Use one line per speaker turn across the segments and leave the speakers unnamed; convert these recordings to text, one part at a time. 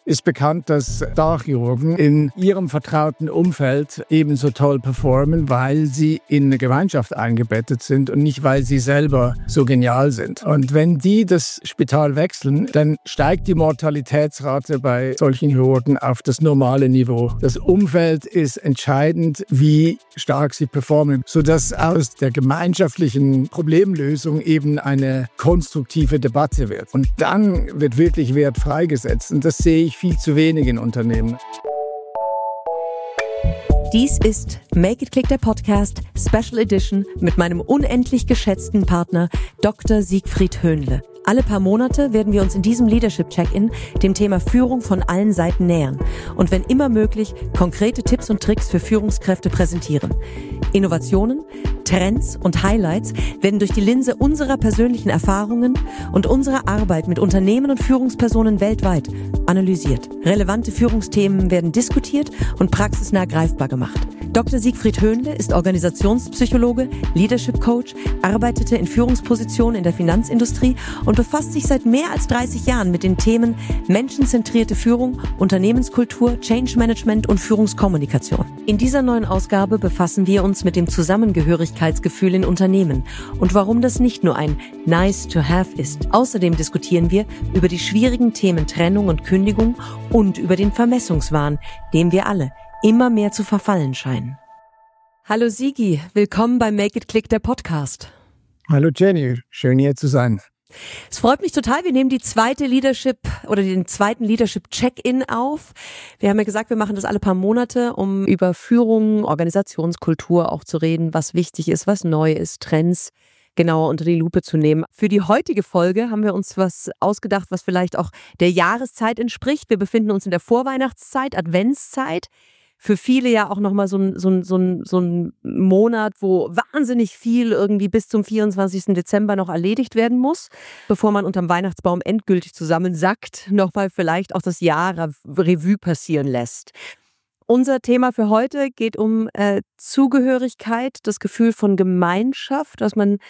Ist bekannt, dass Starchirurgen in ihrem vertrauten Umfeld ebenso toll performen, weil sie in eine Gemeinschaft eingebettet sind und nicht, weil sie selber so genial sind. Und wenn die das Spital wechseln, dann steigt die Mortalitätsrate bei solchen Chirurgen auf das normale Niveau. Das Umfeld ist entscheidend, wie stark sie performen, sodass aus der gemeinschaftlichen Problemlösung eben eine konstruktive Debatte wird. Und dann wird wirklich Wert freigesetzt. Und das sehe ich viel zu wenig in Unternehmen.
Dies ist Make It Click, der Podcast, Special Edition mit meinem unendlich geschätzten Partner Dr. Siegfried Höhnle. Alle paar Monate werden wir uns in diesem Leadership-Check-In dem Thema Führung von allen Seiten nähern und wenn immer möglich konkrete Tipps und Tricks für Führungskräfte präsentieren. Innovationen, Trends und Highlights werden durch die Linse unserer persönlichen Erfahrungen und unserer Arbeit mit Unternehmen und Führungspersonen weltweit analysiert. Relevante Führungsthemen werden diskutiert und praxisnah greifbar gemacht. Dr. Siegfried Höhnle ist Organisationspsychologe, Leadership Coach, arbeitete in Führungspositionen in der Finanzindustrie und befasst sich seit mehr als 30 Jahren mit den Themen menschenzentrierte Führung, Unternehmenskultur, Change Management und Führungskommunikation. In dieser neuen Ausgabe befassen wir uns mit dem Zusammengehörigkeitsgefühl in Unternehmen und warum das nicht nur ein Nice to have ist. Außerdem diskutieren wir über die schwierigen Themen Trennung und Kündigung und über den Vermessungswahn, dem wir alle immer mehr zu verfallen scheinen. Hallo Sigi, willkommen bei Make It Click, der Podcast.
Hallo Jenny, schön hier zu sein.
Es freut mich total, wir nehmen den zweiten Leadership-Check-In auf. Wir haben ja gesagt, wir machen das alle paar Monate, um über Führung, Organisationskultur auch zu reden, was wichtig ist, was neu ist, Trends genauer unter die Lupe zu nehmen. Für die heutige Folge haben wir uns was ausgedacht, was vielleicht auch der Jahreszeit entspricht. Wir befinden uns in der Vorweihnachtszeit, Adventszeit. Für viele ja auch nochmal so ein Monat, wo wahnsinnig viel irgendwie bis zum 24. Dezember noch erledigt werden muss, bevor man unterm Weihnachtsbaum endgültig zusammensackt, nochmal vielleicht auch das Jahr Revue passieren lässt. Unser Thema für heute geht um Zugehörigkeit, das Gefühl von Gemeinschaft, dass man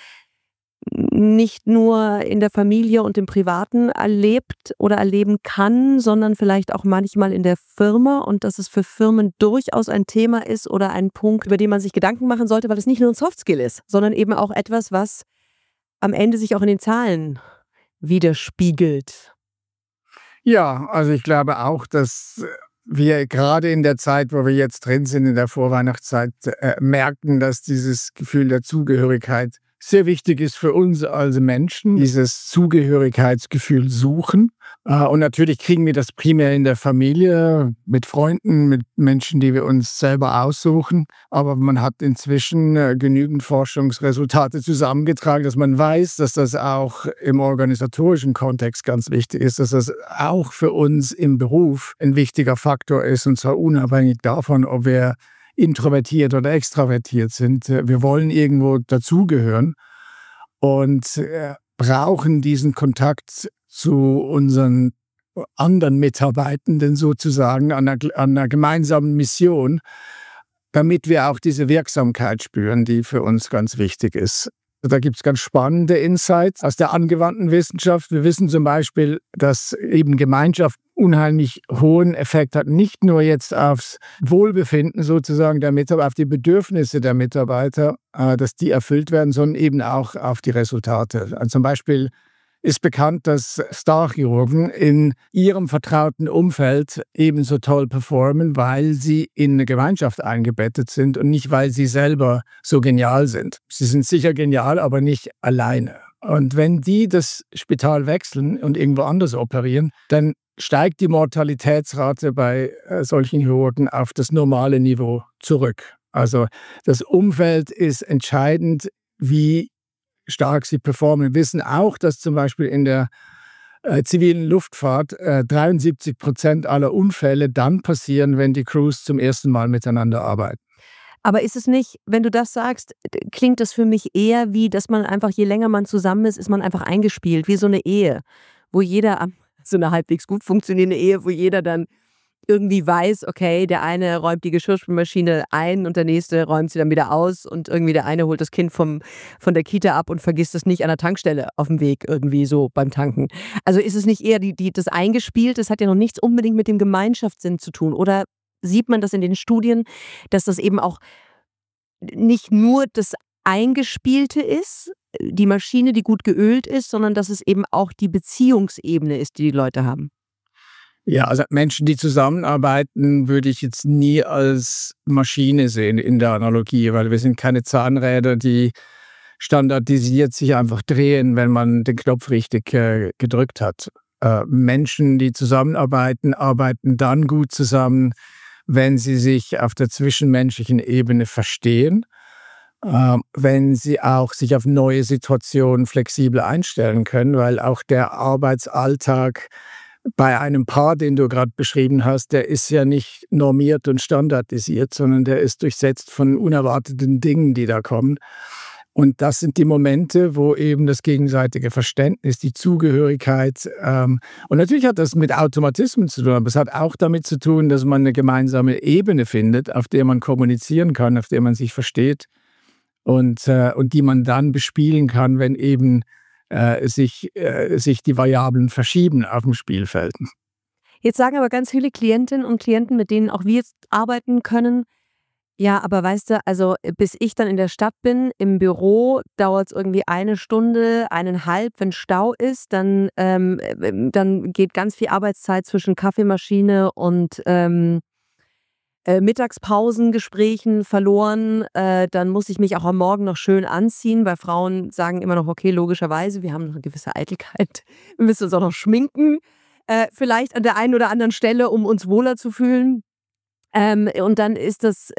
nicht nur in der Familie und im Privaten erlebt oder erleben kann, sondern vielleicht auch manchmal in der Firma und dass es für Firmen durchaus ein Thema ist oder ein Punkt, über den man sich Gedanken machen sollte, weil es nicht nur ein Softskill ist, sondern eben auch etwas, was am Ende sich auch in den Zahlen widerspiegelt.
Ja, also ich glaube auch, dass wir gerade in der Zeit, wo wir jetzt drin sind, in der Vorweihnachtszeit, merken, dass dieses Gefühl der Zugehörigkeit sehr wichtig ist für uns als Menschen, dieses Zugehörigkeitsgefühl suchen. Und natürlich kriegen wir das primär in der Familie, mit Freunden, mit Menschen, die wir uns selber aussuchen. Aber man hat inzwischen genügend Forschungsresultate zusammengetragen, dass man weiß, dass das auch im organisatorischen Kontext ganz wichtig ist, dass das auch für uns im Beruf ein wichtiger Faktor ist, und zwar unabhängig davon, ob wir introvertiert oder extravertiert sind. Wir wollen irgendwo dazugehören und brauchen diesen Kontakt zu unseren anderen Mitarbeitenden sozusagen an einer gemeinsamen Mission, damit wir auch diese Wirksamkeit spüren, die für uns ganz wichtig ist. Da gibt es ganz spannende Insights aus der angewandten Wissenschaft. Wir wissen zum Beispiel, dass eben Gemeinschaft unheimlich hohen Effekt hat, nicht nur jetzt aufs Wohlbefinden sozusagen der Mitarbeiter, auf die Bedürfnisse der Mitarbeiter, dass die erfüllt werden, sondern eben auch auf die Resultate. Also zum Beispiel ist bekannt, dass Starchirurgen in ihrem vertrauten Umfeld ebenso toll performen, weil sie in eine Gemeinschaft eingebettet sind und nicht, weil sie selber so genial sind. Sie sind sicher genial, aber nicht alleine. Und wenn die das Spital wechseln und irgendwo anders operieren, dann steigt die Mortalitätsrate bei solchen Chirurgen auf das normale Niveau zurück. Also das Umfeld ist entscheidend, wie stark sie performen. Wir wissen auch, dass zum Beispiel in der zivilen Luftfahrt 73% aller Unfälle dann passieren, wenn die Crews zum ersten Mal miteinander arbeiten.
Aber ist es nicht, wenn du das sagst, klingt das für mich eher wie, dass man einfach, je länger man zusammen ist man einfach eingespielt, wie so eine Ehe, wo jeder, so eine halbwegs gut funktionierende Ehe, wo jeder dann irgendwie weiß, okay, der eine räumt die Geschirrspülmaschine ein und der nächste räumt sie dann wieder aus und irgendwie der eine holt das Kind von der Kita ab und vergisst es nicht an der Tankstelle auf dem Weg irgendwie so beim Tanken. Also ist es nicht eher das eingespielt, das hat ja noch nichts unbedingt mit dem Gemeinschaftssinn zu tun, oder sieht man das in den Studien, dass das eben auch nicht nur das Eingespielte ist, die Maschine, die gut geölt ist, sondern dass es eben auch die Beziehungsebene ist, die Leute haben?
Ja, also Menschen, die zusammenarbeiten, würde ich jetzt nie als Maschine sehen in der Analogie, weil wir sind keine Zahnräder, die standardisiert sich einfach drehen, wenn man den Knopf richtig gedrückt hat. Menschen, die zusammenarbeiten, arbeiten dann gut zusammen, wenn sie sich auf der zwischenmenschlichen Ebene verstehen, wenn sie auch sich auf neue Situationen flexibel einstellen können, weil auch der Arbeitsalltag bei einem Paar, den du gerade beschrieben hast, der ist ja nicht normiert und standardisiert, sondern der ist durchsetzt von unerwarteten Dingen, die da kommen. Und das sind die Momente, wo eben das gegenseitige Verständnis, die Zugehörigkeit, und natürlich hat das mit Automatismen zu tun, aber es hat auch damit zu tun, dass man eine gemeinsame Ebene findet, auf der man kommunizieren kann, auf der man sich versteht und die man dann bespielen kann, wenn eben sich die Variablen verschieben auf dem Spielfeld.
Jetzt sagen aber ganz viele Klientinnen und Klienten, mit denen auch wir jetzt arbeiten können, ja, aber weißt du, also bis ich dann in der Stadt bin, im Büro, dauert es irgendwie 1 Stunde, 1,5, wenn Stau ist, dann geht ganz viel Arbeitszeit zwischen Kaffeemaschine und Mittagspausengesprächen verloren. Dann muss ich mich auch am Morgen noch schön anziehen, weil Frauen sagen immer noch, okay, logischerweise, wir haben noch eine gewisse Eitelkeit. Wir müssen uns auch noch schminken, vielleicht an der einen oder anderen Stelle, um uns wohler zu fühlen. Und dann ist das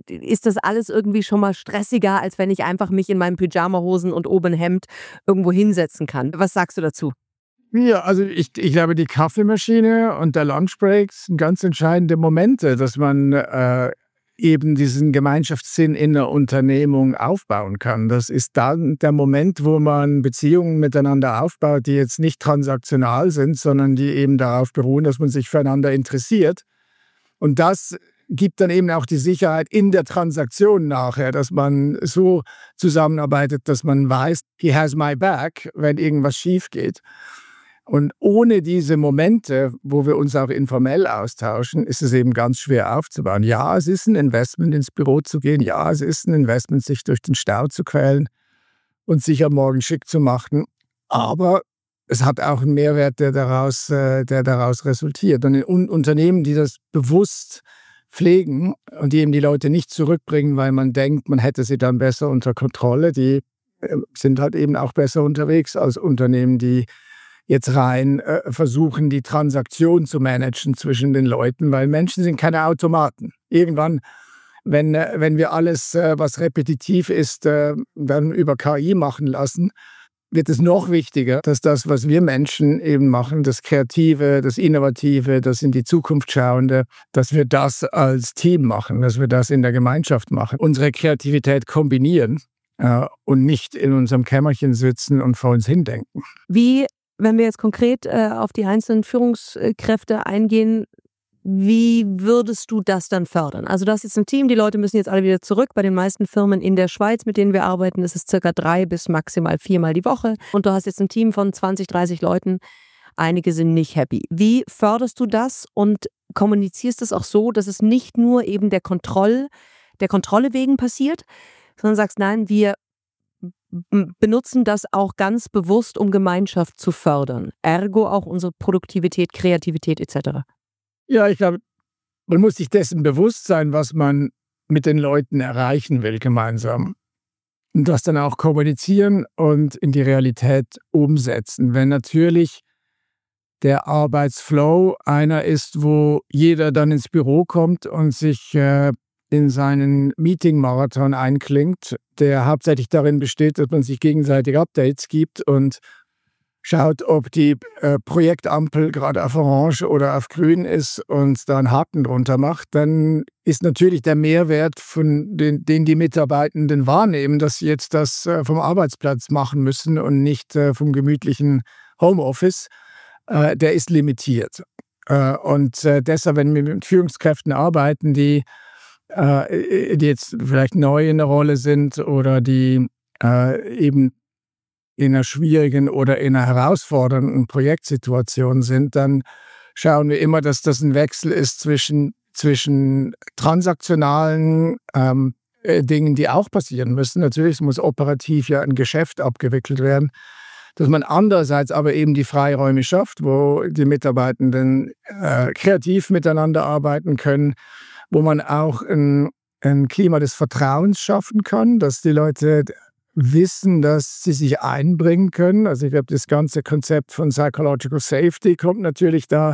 alles irgendwie schon mal stressiger, als wenn ich einfach mich in meinen Pyjamahosen und oben Hemd irgendwo hinsetzen kann. Was sagst du dazu?
Ja, also ich glaube, die Kaffeemaschine und der Lunchbreak sind ganz entscheidende Momente, dass man eben diesen Gemeinschaftssinn in der Unternehmung aufbauen kann. Das ist dann der Moment, wo man Beziehungen miteinander aufbaut, die jetzt nicht transaktional sind, sondern die eben darauf beruhen, dass man sich füreinander interessiert. Und das gibt dann eben auch die Sicherheit in der Transaktion nachher, dass man so zusammenarbeitet, dass man weiß, he has my back, wenn irgendwas schief geht. Und ohne diese Momente, wo wir uns auch informell austauschen, ist es eben ganz schwer aufzubauen. Ja, es ist ein Investment, ins Büro zu gehen. Ja, es ist ein Investment, sich durch den Stau zu quälen und sich am Morgen schick zu machen. Aber es hat auch einen Mehrwert, der daraus resultiert. Und in Unternehmen, die das bewusst pflegen und die eben die Leute nicht zurückbringen, weil man denkt, man hätte sie dann besser unter Kontrolle, die sind halt eben auch besser unterwegs als Unternehmen, die jetzt rein versuchen, die Transaktion zu managen zwischen den Leuten, weil Menschen sind keine Automaten. Irgendwann, wenn wir alles, was repetitiv ist, dann über KI machen lassen, wird es noch wichtiger, dass das, was wir Menschen eben machen, das Kreative, das Innovative, das in die Zukunft schauende, dass wir das als Team machen, dass wir das in der Gemeinschaft machen, unsere Kreativität kombinieren und nicht in unserem Kämmerchen sitzen und vor uns hindenken.
Wie, wenn wir jetzt konkret auf die einzelnen Führungskräfte eingehen, wie würdest du das dann fördern? Also du hast jetzt ein Team, die Leute müssen jetzt alle wieder zurück. Bei den meisten Firmen in der Schweiz, mit denen wir arbeiten, ist es circa 3 bis maximal 4-mal die Woche. Und du hast jetzt ein Team von 20, 30 Leuten. Einige sind nicht happy. Wie förderst du das und kommunizierst es auch so, dass es nicht nur eben der Kontrolle wegen passiert, sondern sagst, nein, wir benutzen das auch ganz bewusst, um Gemeinschaft zu fördern. Ergo auch unsere Produktivität, Kreativität etc.
Ja, ich glaube, man muss sich dessen bewusst sein, was man mit den Leuten erreichen will gemeinsam. Und das dann auch kommunizieren und in die Realität umsetzen. Wenn natürlich der Arbeitsflow einer ist, wo jeder dann ins Büro kommt und sich in seinen Meeting-Marathon einklingt, der hauptsächlich darin besteht, dass man sich gegenseitig Updates gibt und schaut, ob die Projektampel gerade auf Orange oder auf Grün ist und da einen Haken drunter macht, dann ist natürlich der Mehrwert, den die Mitarbeitenden wahrnehmen, dass sie jetzt das vom Arbeitsplatz machen müssen und nicht vom gemütlichen Homeoffice, der ist limitiert. Deshalb, wenn wir mit Führungskräften arbeiten, die jetzt vielleicht neu in der Rolle sind oder die eben in einer schwierigen oder in einer herausfordernden Projektsituation sind, dann schauen wir immer, dass das ein Wechsel ist zwischen transaktionalen Dingen, die auch passieren müssen. Natürlich muss operativ ja ein Geschäft abgewickelt werden, dass man andererseits aber eben die Freiräume schafft, wo die Mitarbeitenden kreativ miteinander arbeiten können, wo man auch ein Klima des Vertrauens schaffen kann, dass die Leute wissen, dass sie sich einbringen können. Also ich glaube, das ganze Konzept von Psychological Safety kommt natürlich da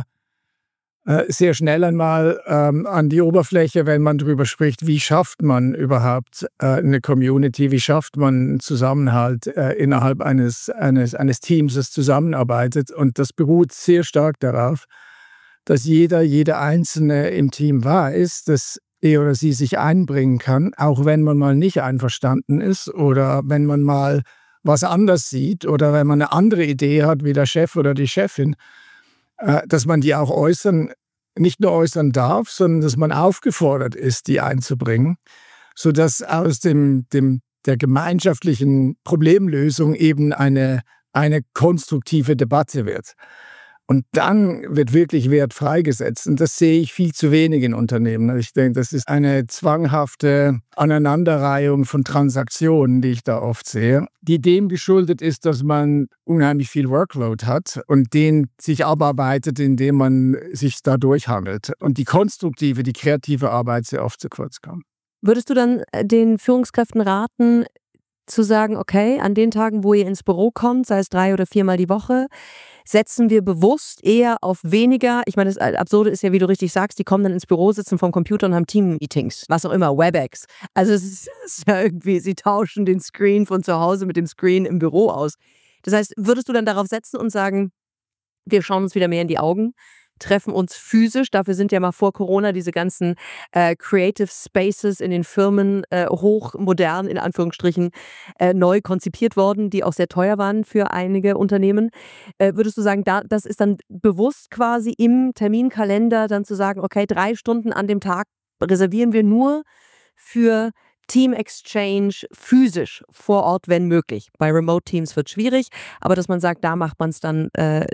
sehr schnell einmal an die Oberfläche, wenn man darüber spricht, wie schafft man überhaupt eine Community, wie schafft man einen Zusammenhalt innerhalb eines Teams, das zusammenarbeitet. Und das beruht sehr stark darauf, dass jeder Einzelne im Team weiß, dass er oder sie sich einbringen kann, auch wenn man mal nicht einverstanden ist oder wenn man mal was anders sieht oder wenn man eine andere Idee hat wie der Chef oder die Chefin, dass man die auch nicht nur äußern darf, sondern dass man aufgefordert ist, die einzubringen, sodass aus der gemeinschaftlichen Problemlösung eben eine konstruktive Debatte wird. Und dann wird wirklich Wert freigesetzt. Und das sehe ich viel zu wenig in Unternehmen. Ich denke, das ist eine zwanghafte Aneinanderreihung von Transaktionen, die ich da oft sehe, die dem geschuldet ist, dass man unheimlich viel Workload hat und den sich abarbeitet, indem man sich da durchhandelt. Und die konstruktive, die kreative Arbeit sehr oft zu kurz kommt.
Würdest du dann den Führungskräften raten, zu sagen, okay, an den Tagen, wo ihr ins Büro kommt, sei es 3 oder 4-mal die Woche, setzen wir bewusst eher auf weniger. Ich meine, das Absurde ist ja, wie du richtig sagst, die kommen dann ins Büro, sitzen vorm Computer und haben Team-Meetings, was auch immer, WebEx. Also es ist ja irgendwie, sie tauschen den Screen von zu Hause mit dem Screen im Büro aus. Das heißt, würdest du dann darauf setzen und sagen, wir schauen uns wieder mehr in die Augen, treffen uns physisch. Dafür sind ja mal vor Corona diese ganzen Creative Spaces in den Firmen hochmodern, in Anführungsstrichen, neu konzipiert worden, die auch sehr teuer waren für einige Unternehmen. Würdest du sagen, das ist dann bewusst quasi im Terminkalender dann zu sagen, okay, 3 Stunden an dem Tag reservieren wir nur für Team Exchange physisch vor Ort, wenn möglich. Bei Remote Teams wird es schwierig, aber dass man sagt, da macht man es dann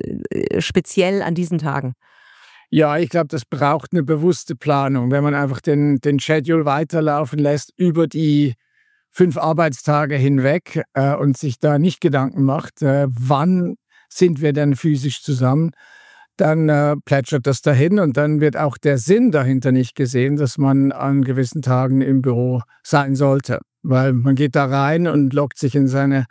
speziell an diesen Tagen.
Ja, ich glaube, das braucht eine bewusste Planung. Wenn man einfach den Schedule weiterlaufen lässt über die 5 Arbeitstage hinweg und sich da nicht Gedanken macht, wann sind wir denn physisch zusammen, dann plätschert das dahin und dann wird auch der Sinn dahinter nicht gesehen, dass man an gewissen Tagen im Büro sein sollte. Weil man geht da rein und loggt sich in seine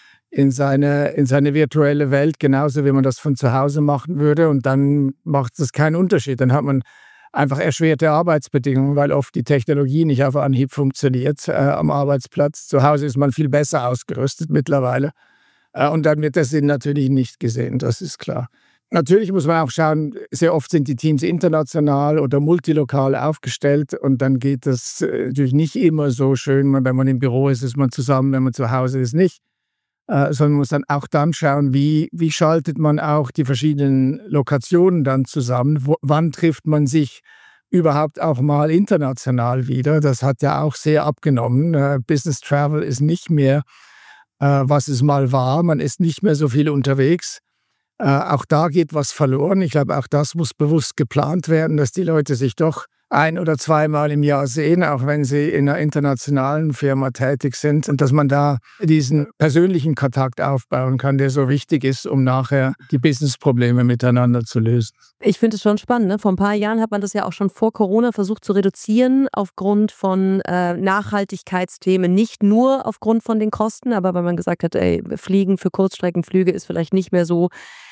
virtuelle Welt, genauso wie man das von zu Hause machen würde. Und dann macht es keinen Unterschied. Dann hat man einfach erschwerte Arbeitsbedingungen, weil oft die Technologie nicht auf Anhieb funktioniert am Arbeitsplatz. Zu Hause ist man viel besser ausgerüstet mittlerweile. Und dann wird der Sinn natürlich nicht gesehen, das ist klar. Natürlich muss man auch schauen, sehr oft sind die Teams international oder multilokal aufgestellt und dann geht das natürlich nicht immer so schön. Wenn man im Büro ist man zusammen, wenn man zu Hause ist, nicht. Sondern man muss dann auch dann schauen, wie schaltet man auch die verschiedenen Lokationen dann zusammen. Wann trifft man sich überhaupt auch mal international wieder? Das hat ja auch sehr abgenommen. Business Travel ist nicht mehr, was es mal war. Man ist nicht mehr so viel unterwegs. Auch da geht was verloren. Ich glaube, auch das muss bewusst geplant werden, dass die Leute sich doch 1- oder 2-mal im Jahr sehen, auch wenn sie in einer internationalen Firma tätig sind. Und dass man da diesen persönlichen Kontakt aufbauen kann, der so wichtig ist, um nachher die Businessprobleme miteinander zu lösen.
Ich finde es schon spannend. Ne? Vor ein paar Jahren hat man das ja auch schon vor Corona versucht zu reduzieren, aufgrund von Nachhaltigkeitsthemen. Nicht nur aufgrund von den Kosten, aber weil man gesagt hat, Fliegen für Kurzstreckenflüge ist vielleicht nicht mehr so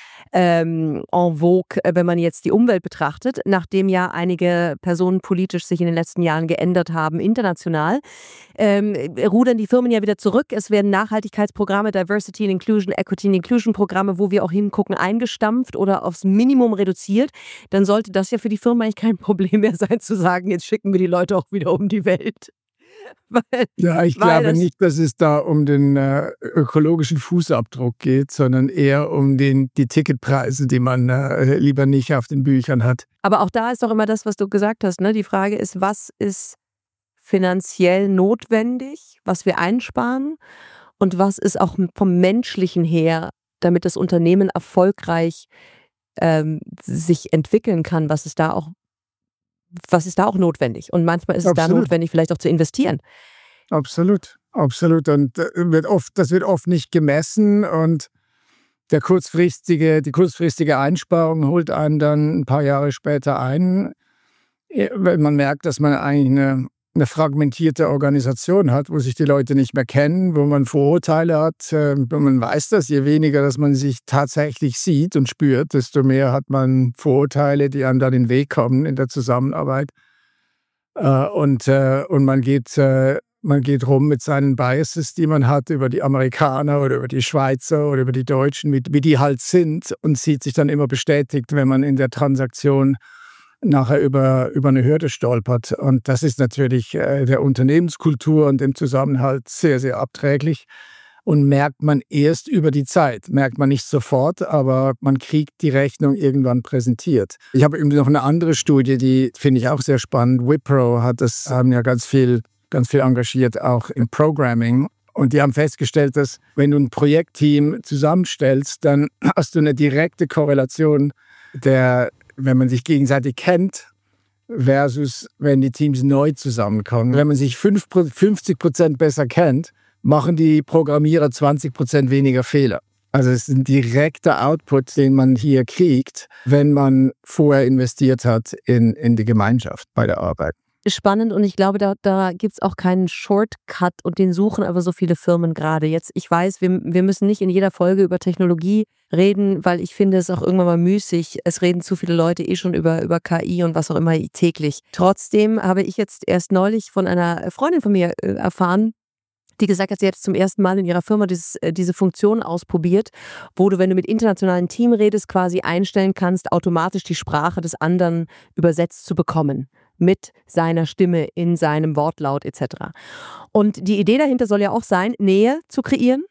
en vogue, wenn man jetzt die Umwelt betrachtet, nachdem ja einige Personen politisch sich in den letzten Jahren geändert haben, international, rudern die Firmen ja wieder zurück. Es werden Nachhaltigkeitsprogramme, Diversity and Inclusion, Equity and Inclusion Programme, wo wir auch hingucken, eingestampft oder aufs Minimum reduziert. Dann sollte das ja für die Firma eigentlich kein Problem mehr sein, zu sagen, jetzt schicken wir die Leute auch wieder um die Welt.
Ja, ich glaube nicht, dass es da um den ökologischen Fußabdruck geht, sondern eher um die Ticketpreise, die man lieber nicht auf den Büchern hat.
Aber auch da ist doch immer das, was du gesagt hast, ne? Die Frage ist, was ist finanziell notwendig, was wir einsparen und was ist auch vom Menschlichen her, damit das Unternehmen erfolgreich sich entwickeln kann, was ist da auch notwendig? Und manchmal ist es da notwendig, vielleicht auch zu investieren.
Absolut. Und das wird oft nicht gemessen und die kurzfristige Einsparung holt einen dann ein paar Jahre später ein, wenn man merkt, dass man eigentlich eine fragmentierte Organisation hat, wo sich die Leute nicht mehr kennen, wo man Vorurteile hat. Wo man weiß, dass je weniger, dass man sich tatsächlich sieht und spürt, desto mehr hat man Vorurteile, die einem dann in den Weg kommen in der Zusammenarbeit. Und man geht rum mit seinen Biases, die man hat über die Amerikaner oder über die Schweizer oder über die Deutschen, wie die halt sind, und sieht sich dann immer bestätigt, wenn man in der Transaktion nachher über eine Hürde stolpert. Und das ist natürlich der Unternehmenskultur und dem Zusammenhalt sehr, sehr abträglich. Und merkt man erst über die Zeit. Merkt man nicht sofort, aber man kriegt die Rechnung irgendwann präsentiert. Ich habe noch eine andere Studie, die finde ich auch sehr spannend. Wipro haben ja ganz viel engagiert, auch im Programming. Und die haben festgestellt, dass wenn du ein Projektteam zusammenstellst, dann hast du eine direkte Korrelation wenn man sich gegenseitig kennt, versus wenn die Teams neu zusammenkommen. Wenn man sich 50% besser kennt, machen die Programmierer 20% weniger Fehler. Also es ist ein direkter Output, den man hier kriegt, wenn man vorher investiert hat in die Gemeinschaft bei der Arbeit.
Spannend, und ich glaube, da gibt es auch keinen Shortcut, und den suchen aber so viele Firmen gerade. Jetzt, ich weiß, wir müssen nicht in jeder Folge über Technologie reden, weil ich finde es auch irgendwann mal müßig. Es reden zu viele Leute schon über KI und was auch immer täglich. Trotzdem habe ich jetzt erst neulich von einer Freundin von mir erfahren, die gesagt hat, sie hat zum ersten Mal in ihrer Firma diese Funktion ausprobiert, wo du, wenn du mit internationalen Team redest, quasi einstellen kannst, automatisch die Sprache des anderen übersetzt zu bekommen. Mit seiner Stimme, in seinem Wortlaut etc. Und die Idee dahinter soll ja auch sein, Nähe zu kreieren.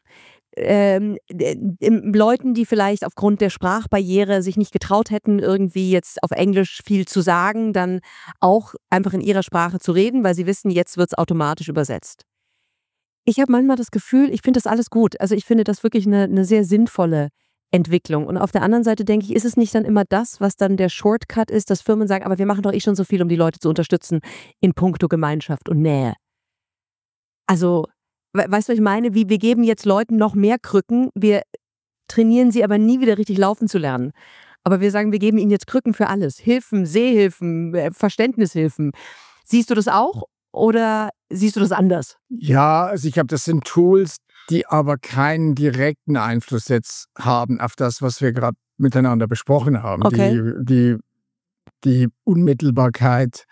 Leuten, die vielleicht aufgrund der Sprachbarriere sich nicht getraut hätten, irgendwie jetzt auf Englisch viel zu sagen, dann auch einfach in ihrer Sprache zu reden, weil sie wissen, jetzt wird es automatisch übersetzt. Ich habe manchmal das Gefühl, ich finde das alles gut. Also ich finde das wirklich eine sehr sinnvolle Entwicklung. Und auf der anderen Seite denke ich, ist es nicht dann immer das, was dann der Shortcut ist, dass Firmen sagen, aber wir machen doch schon so viel, um die Leute zu unterstützen in puncto Gemeinschaft und Nähe. Also, weißt du, was ich meine? Wir geben jetzt Leuten noch mehr Krücken, wir trainieren sie aber nie wieder richtig laufen zu lernen. Aber wir sagen, wir geben ihnen jetzt Krücken für alles. Hilfen, Sehhilfen, Verständnishilfen. Siehst du das auch? Oder siehst du das anders?
Ja, also ich glaube, das sind Tools, die aber keinen direkten Einfluss jetzt haben auf das, was wir gerade miteinander besprochen haben. Okay. Die Unmittelbarkeit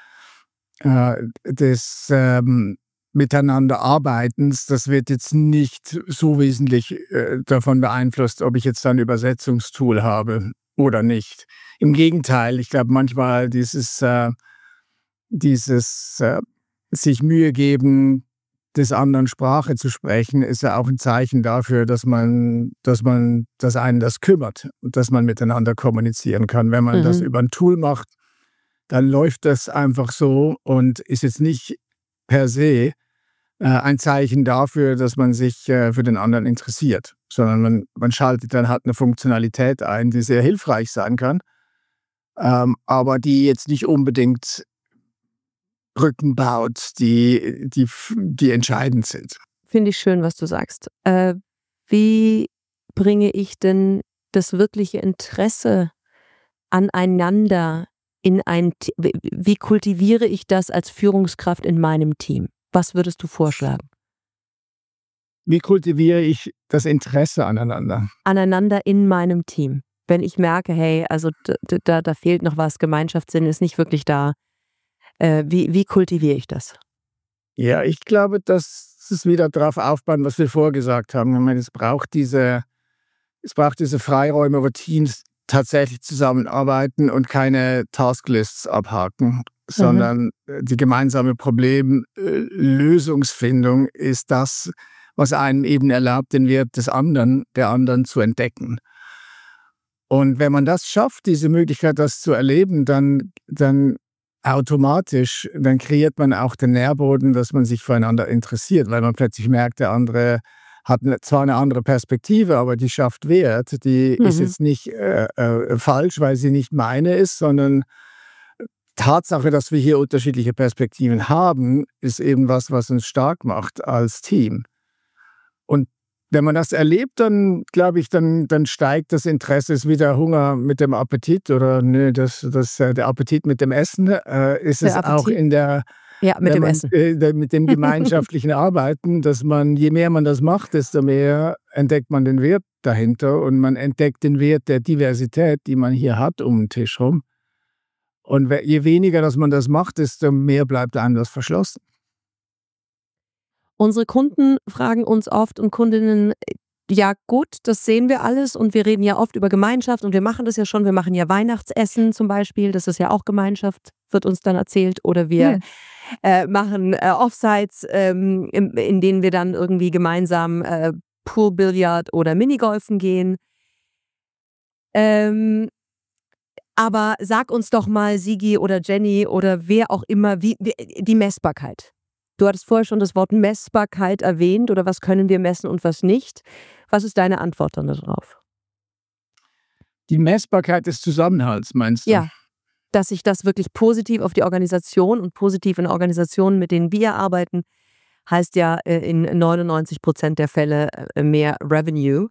des Miteinanderarbeitens, das wird jetzt nicht so wesentlich davon beeinflusst, ob ich jetzt ein Übersetzungstool habe oder nicht. Im Gegenteil, ich glaube manchmal dieses sich Mühe geben, des anderen Sprache zu sprechen, ist ja auch ein Zeichen dafür, dass einen das kümmert und dass man miteinander kommunizieren kann. Wenn man das über ein Tool macht, dann läuft das einfach so und ist jetzt nicht per se ein Zeichen dafür, dass man sich für den anderen interessiert, sondern man schaltet dann halt eine Funktionalität ein, die sehr hilfreich sein kann, aber die jetzt nicht unbedingt Brücken baut, die entscheidend sind.
Finde ich schön, was du sagst. Wie bringe ich denn das wirkliche Interesse aneinander wie kultiviere ich das als Führungskraft in meinem Team? Was würdest du vorschlagen?
Wie kultiviere ich das Interesse aneinander?
Aneinander in meinem Team. Wenn ich merke, hey, also da fehlt noch was, Gemeinschaftssinn ist nicht wirklich da. Wie kultiviere ich das?
Ja, ich glaube, dass es wieder darauf aufbaut, was wir vorgesagt haben. Ich meine, es braucht diese Freiräume, wo Teams tatsächlich zusammenarbeiten und keine Tasklists abhaken. sondern die gemeinsame Problemlösungsfindung ist das, was einem eben erlaubt, den Wert der anderen zu entdecken. Und wenn man das schafft, diese Möglichkeit, das zu erleben, dann automatisch, dann kreiert man auch den Nährboden, dass man sich füreinander interessiert, weil man plötzlich merkt, der andere hat zwar eine andere Perspektive, aber die schafft Wert. Die ist jetzt nicht falsch, weil sie nicht meine ist, sondern Tatsache, dass wir hier unterschiedliche Perspektiven haben, ist eben was uns stark macht als Team. Und wenn man das erlebt, dann glaube ich, dann steigt das Interesse, ist wie der Hunger mit dem Appetit oder der Appetit mit dem Essen, ist es auch in der
Essen.
Mit dem gemeinschaftlichen Arbeiten, dass je mehr man das macht, desto mehr entdeckt man den Wert dahinter und man entdeckt den Wert der Diversität, die man hier hat um den Tisch rum. Und je weniger, dass man das macht, desto mehr bleibt einem das verschlossen.
Unsere Kunden fragen uns oft und Kundinnen, ja gut, das sehen wir alles und wir reden ja oft über Gemeinschaft und wir machen das ja schon, wir machen ja Weihnachtsessen zum Beispiel, das ist ja auch Gemeinschaft, wird uns dann erzählt, oder wir machen Offsites, in denen wir dann irgendwie gemeinsam Poolbillard oder Minigolfen gehen. Aber sag uns doch mal, Sigi oder Jenny oder wer auch immer, wie die Messbarkeit. Du hattest vorher schon das Wort Messbarkeit erwähnt, oder was können wir messen und was nicht. Was ist deine Antwort dann darauf?
Die Messbarkeit des Zusammenhalts, meinst du?
Ja, dass sich das wirklich positiv auf die Organisation und positiv in Organisationen, mit denen wir arbeiten, heißt ja in 99% der Fälle mehr Revenue.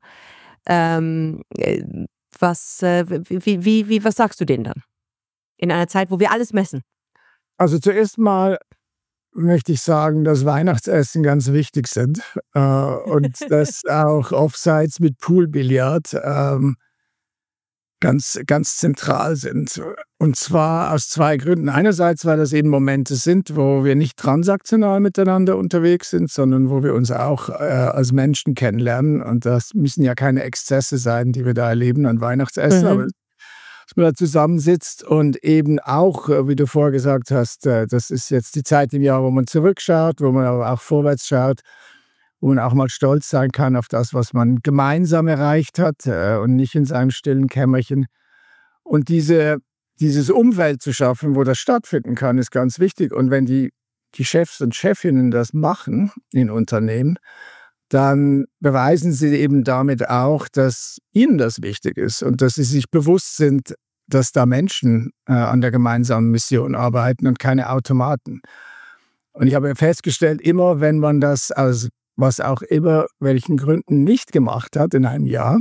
Was sagst du denen dann? In einer Zeit, wo wir alles messen.
Also zuerst mal möchte ich sagen, dass Weihnachtsessen ganz wichtig sind und dass auch Offsites mit Poolbillard ganz, ganz zentral sind. Und zwar aus zwei Gründen. Einerseits, weil das eben Momente sind, wo wir nicht transaktional miteinander unterwegs sind, sondern wo wir uns auch als Menschen kennenlernen. Und das müssen ja keine Exzesse sein, die wir da erleben an Weihnachtsessen, aber dass man da zusammensitzt und eben auch, wie du vorher gesagt hast, das ist jetzt die Zeit im Jahr, wo man zurückschaut, wo man aber auch vorwärts schaut, wo man auch mal stolz sein kann auf das, was man gemeinsam erreicht hat und nicht in seinem stillen Kämmerchen. Und dieses Umfeld zu schaffen, wo das stattfinden kann, ist ganz wichtig. Und wenn die Chefs und Chefinnen das machen in Unternehmen, dann beweisen sie eben damit auch, dass ihnen das wichtig ist und dass sie sich bewusst sind, dass da Menschen an der gemeinsamen Mission arbeiten und keine Automaten. Und ich habe festgestellt, immer wenn man das aus was auch immer, welchen Gründen nicht gemacht hat in einem Jahr,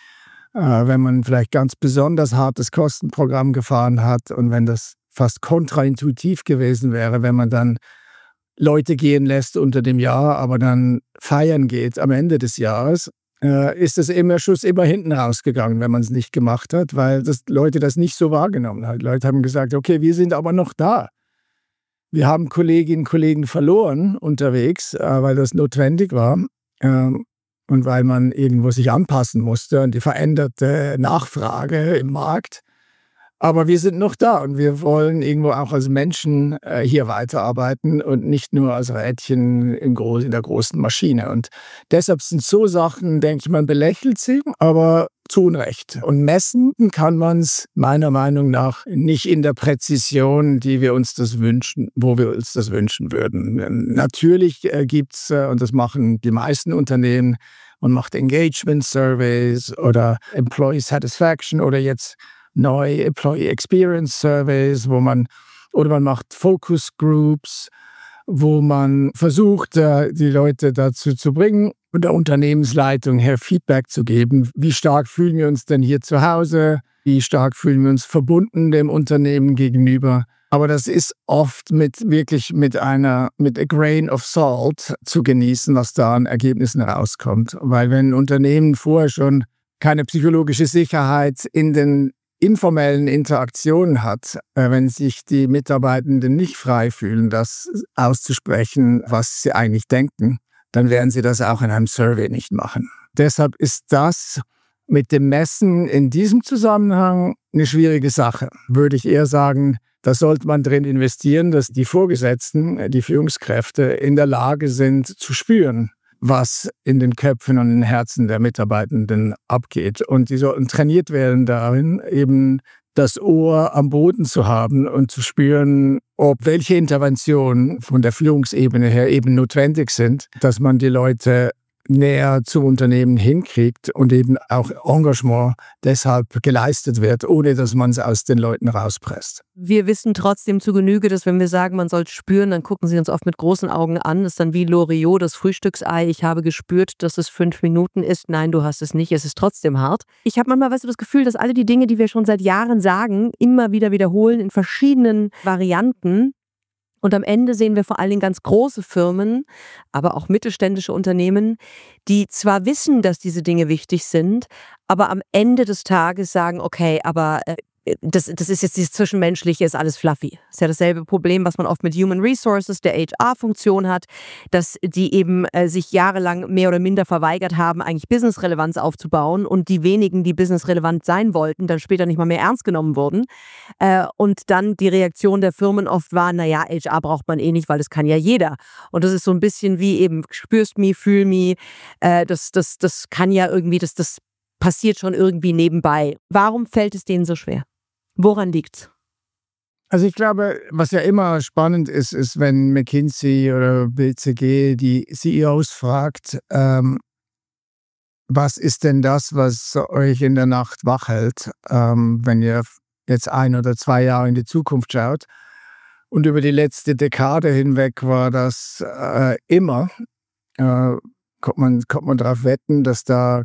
wenn man vielleicht ganz besonders hartes Kostenprogramm gefahren hat und wenn das fast kontraintuitiv gewesen wäre, wenn man dann Leute gehen lässt unter dem Jahr, aber dann feiern geht am Ende des Jahres, ist das Schuss immer hinten rausgegangen, wenn man es nicht gemacht hat, weil Leute das nicht so wahrgenommen haben. Leute haben gesagt, okay, wir sind aber noch da. Wir haben Kolleginnen und Kollegen verloren unterwegs, weil das notwendig war und weil man irgendwo sich anpassen musste an die veränderte Nachfrage im Markt. Aber wir sind noch da und wir wollen irgendwo auch als Menschen hier weiterarbeiten und nicht nur als Rädchen in der großen Maschine. Und deshalb sind so Sachen, denke ich, man belächelt sie, aber zu Unrecht. Und messen kann man es meiner Meinung nach nicht in der Präzision, die wir uns das wünschen, wo wir uns das wünschen würden. Natürlich gibt es, und das machen die meisten Unternehmen, man macht Engagement Surveys oder Employee Satisfaction oder jetzt neue Employee Experience Surveys, man macht Focus Groups, wo man versucht, die Leute dazu zu bringen und der Unternehmensleitung her Feedback zu geben. Wie stark fühlen wir uns denn hier zu Hause? Wie stark fühlen wir uns verbunden dem Unternehmen gegenüber? Aber das ist oft mit a grain of salt zu genießen, was da an Ergebnissen rauskommt. Weil wenn ein Unternehmen vorher schon keine psychologische Sicherheit in den informellen Interaktionen hat, wenn sich die Mitarbeitenden nicht frei fühlen, das auszusprechen, was sie eigentlich denken, dann werden sie das auch in einem Survey nicht machen. Deshalb ist das mit dem Messen in diesem Zusammenhang eine schwierige Sache. Würde ich eher sagen, Da sollte man drin investieren, dass die Vorgesetzten, die Führungskräfte in der Lage sind zu spüren, was in den Köpfen und in den Herzen der Mitarbeitenden abgeht. Und die sollten trainiert werden darin, eben das Ohr am Boden zu haben und zu spüren, ob welche Interventionen von der Führungsebene her eben notwendig sind, dass man die Leute näher zum Unternehmen hinkriegt und eben auch Engagement deshalb geleistet wird, ohne dass man es aus den Leuten rauspresst.
Wir wissen trotzdem zu Genüge, dass wenn wir sagen, man soll spüren, dann gucken sie uns oft mit großen Augen an. Das ist dann wie Loriot, das Frühstücksei. Ich habe gespürt, dass es 5 Minuten ist. Nein, du hast es nicht. Es ist trotzdem hart. Ich habe manchmal, das Gefühl, dass alle die Dinge, die wir schon seit Jahren sagen, immer wieder wiederholen in verschiedenen Varianten. Und am Ende sehen wir vor allen Dingen ganz große Firmen, aber auch mittelständische Unternehmen, die zwar wissen, dass diese Dinge wichtig sind, aber am Ende des Tages sagen, okay, aber das ist jetzt dieses Zwischenmenschliche, ist alles fluffy. Das ist ja dasselbe Problem, was man oft mit Human Resources, der HR-Funktion hat, dass die eben sich jahrelang mehr oder minder verweigert haben, eigentlich Business-Relevanz aufzubauen und die wenigen, die business-relevant sein wollten, dann später nicht mal mehr ernst genommen wurden. Und dann die Reaktion der Firmen oft war, naja, HR braucht man eh nicht, weil das kann ja jeder. Und das ist so ein bisschen wie eben, spürst mich, fühl mich, das kann ja irgendwie, das passiert schon irgendwie nebenbei. Warum fällt es denen so schwer? Woran liegt's?
Also ich glaube, was ja immer spannend ist, ist, wenn McKinsey oder BCG die CEOs fragt, was ist denn das, was euch in der Nacht wach hält, wenn ihr jetzt 1 oder 2 Jahre in die Zukunft schaut. Und über die letzte Dekade hinweg war das immer, kommt man darauf wetten, dass da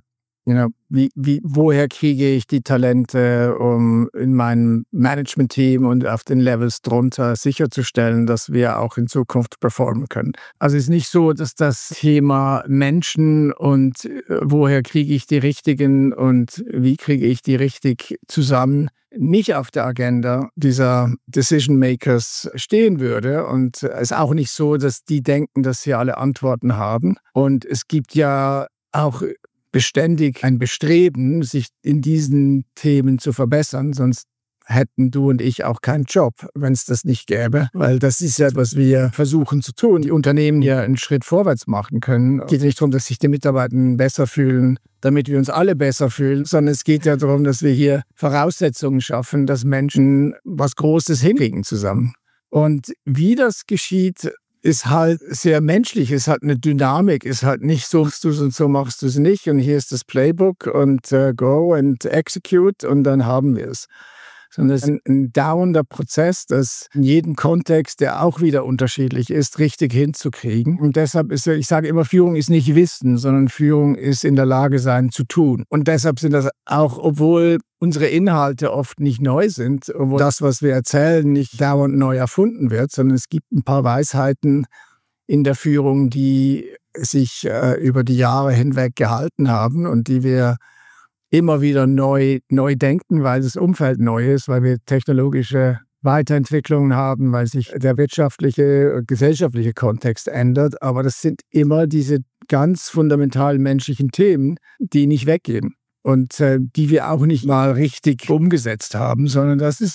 woher kriege ich die Talente, um in meinem Management-Team und auf den Levels drunter sicherzustellen, dass wir auch in Zukunft performen können. Also es ist nicht so, dass das Thema Menschen und woher kriege ich die Richtigen und wie kriege ich die richtig zusammen nicht auf der Agenda dieser Decision Makers stehen würde. Und es ist auch nicht so, dass die denken, dass sie alle Antworten haben. Und es gibt ja auch beständig ein Bestreben, sich in diesen Themen zu verbessern, sonst hätten du und ich auch keinen Job, wenn es das nicht gäbe, weil das ist ja, was wir versuchen zu tun, die Unternehmen ja einen Schritt vorwärts machen können. Es geht nicht darum, dass sich die Mitarbeiter besser fühlen, damit wir uns alle besser fühlen, sondern es geht ja darum, dass wir hier Voraussetzungen schaffen, dass Menschen was Großes hinkriegen zusammen. Und wie das geschieht, ist halt sehr menschlich, ist halt eine Dynamik, ist halt nicht so machst du es und so machst du es nicht und hier ist das Playbook und go and execute und dann haben wir es. Sondern es ist ein dauernder Prozess, das in jedem Kontext, der auch wieder unterschiedlich ist, richtig hinzukriegen. Und deshalb ist, ich sage immer, Führung ist nicht Wissen, sondern Führung ist in der Lage sein zu tun. Und deshalb sind das auch, obwohl unsere Inhalte oft nicht neu sind, obwohl das, was wir erzählen, nicht dauernd neu erfunden wird, sondern es gibt ein paar Weisheiten in der Führung, die sich über die Jahre hinweg gehalten haben und die wir immer wieder neu denken, weil das Umfeld neu ist, weil wir technologische Weiterentwicklungen haben, weil sich der wirtschaftliche, gesellschaftliche Kontext ändert. Aber das sind immer diese ganz fundamentalen menschlichen Themen, die nicht weggehen und die wir auch nicht mal richtig umgesetzt haben, sondern das ist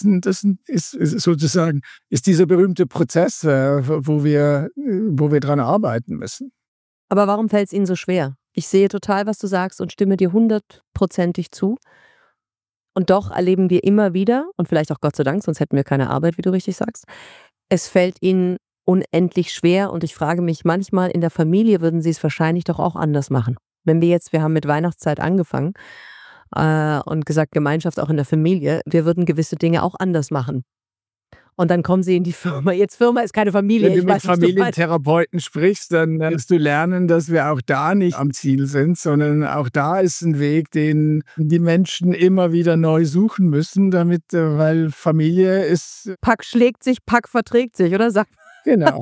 sozusagen dieser berühmte Prozess, wo wir dran arbeiten müssen.
Aber warum fällt es Ihnen so schwer? Ich sehe total, was du sagst und stimme dir 100%ig zu. Und doch erleben wir immer wieder, und vielleicht auch Gott sei Dank, sonst hätten wir keine Arbeit, wie du richtig sagst, es fällt ihnen unendlich schwer und ich frage mich manchmal, in der Familie würden sie es wahrscheinlich doch auch anders machen. Wir haben mit Weihnachtszeit angefangen und gesagt, Gemeinschaft auch in der Familie, wir würden gewisse Dinge auch anders machen. Und dann kommen sie in die Firma. Jetzt Firma ist keine Familie.
Wenn du mit Familientherapeuten sprichst, dann wirst du lernen, dass wir auch da nicht am Ziel sind, sondern auch da ist ein Weg, den die Menschen immer wieder neu suchen müssen, weil Familie ist...
Pack schlägt sich, Pack verträgt sich, oder?
Genau.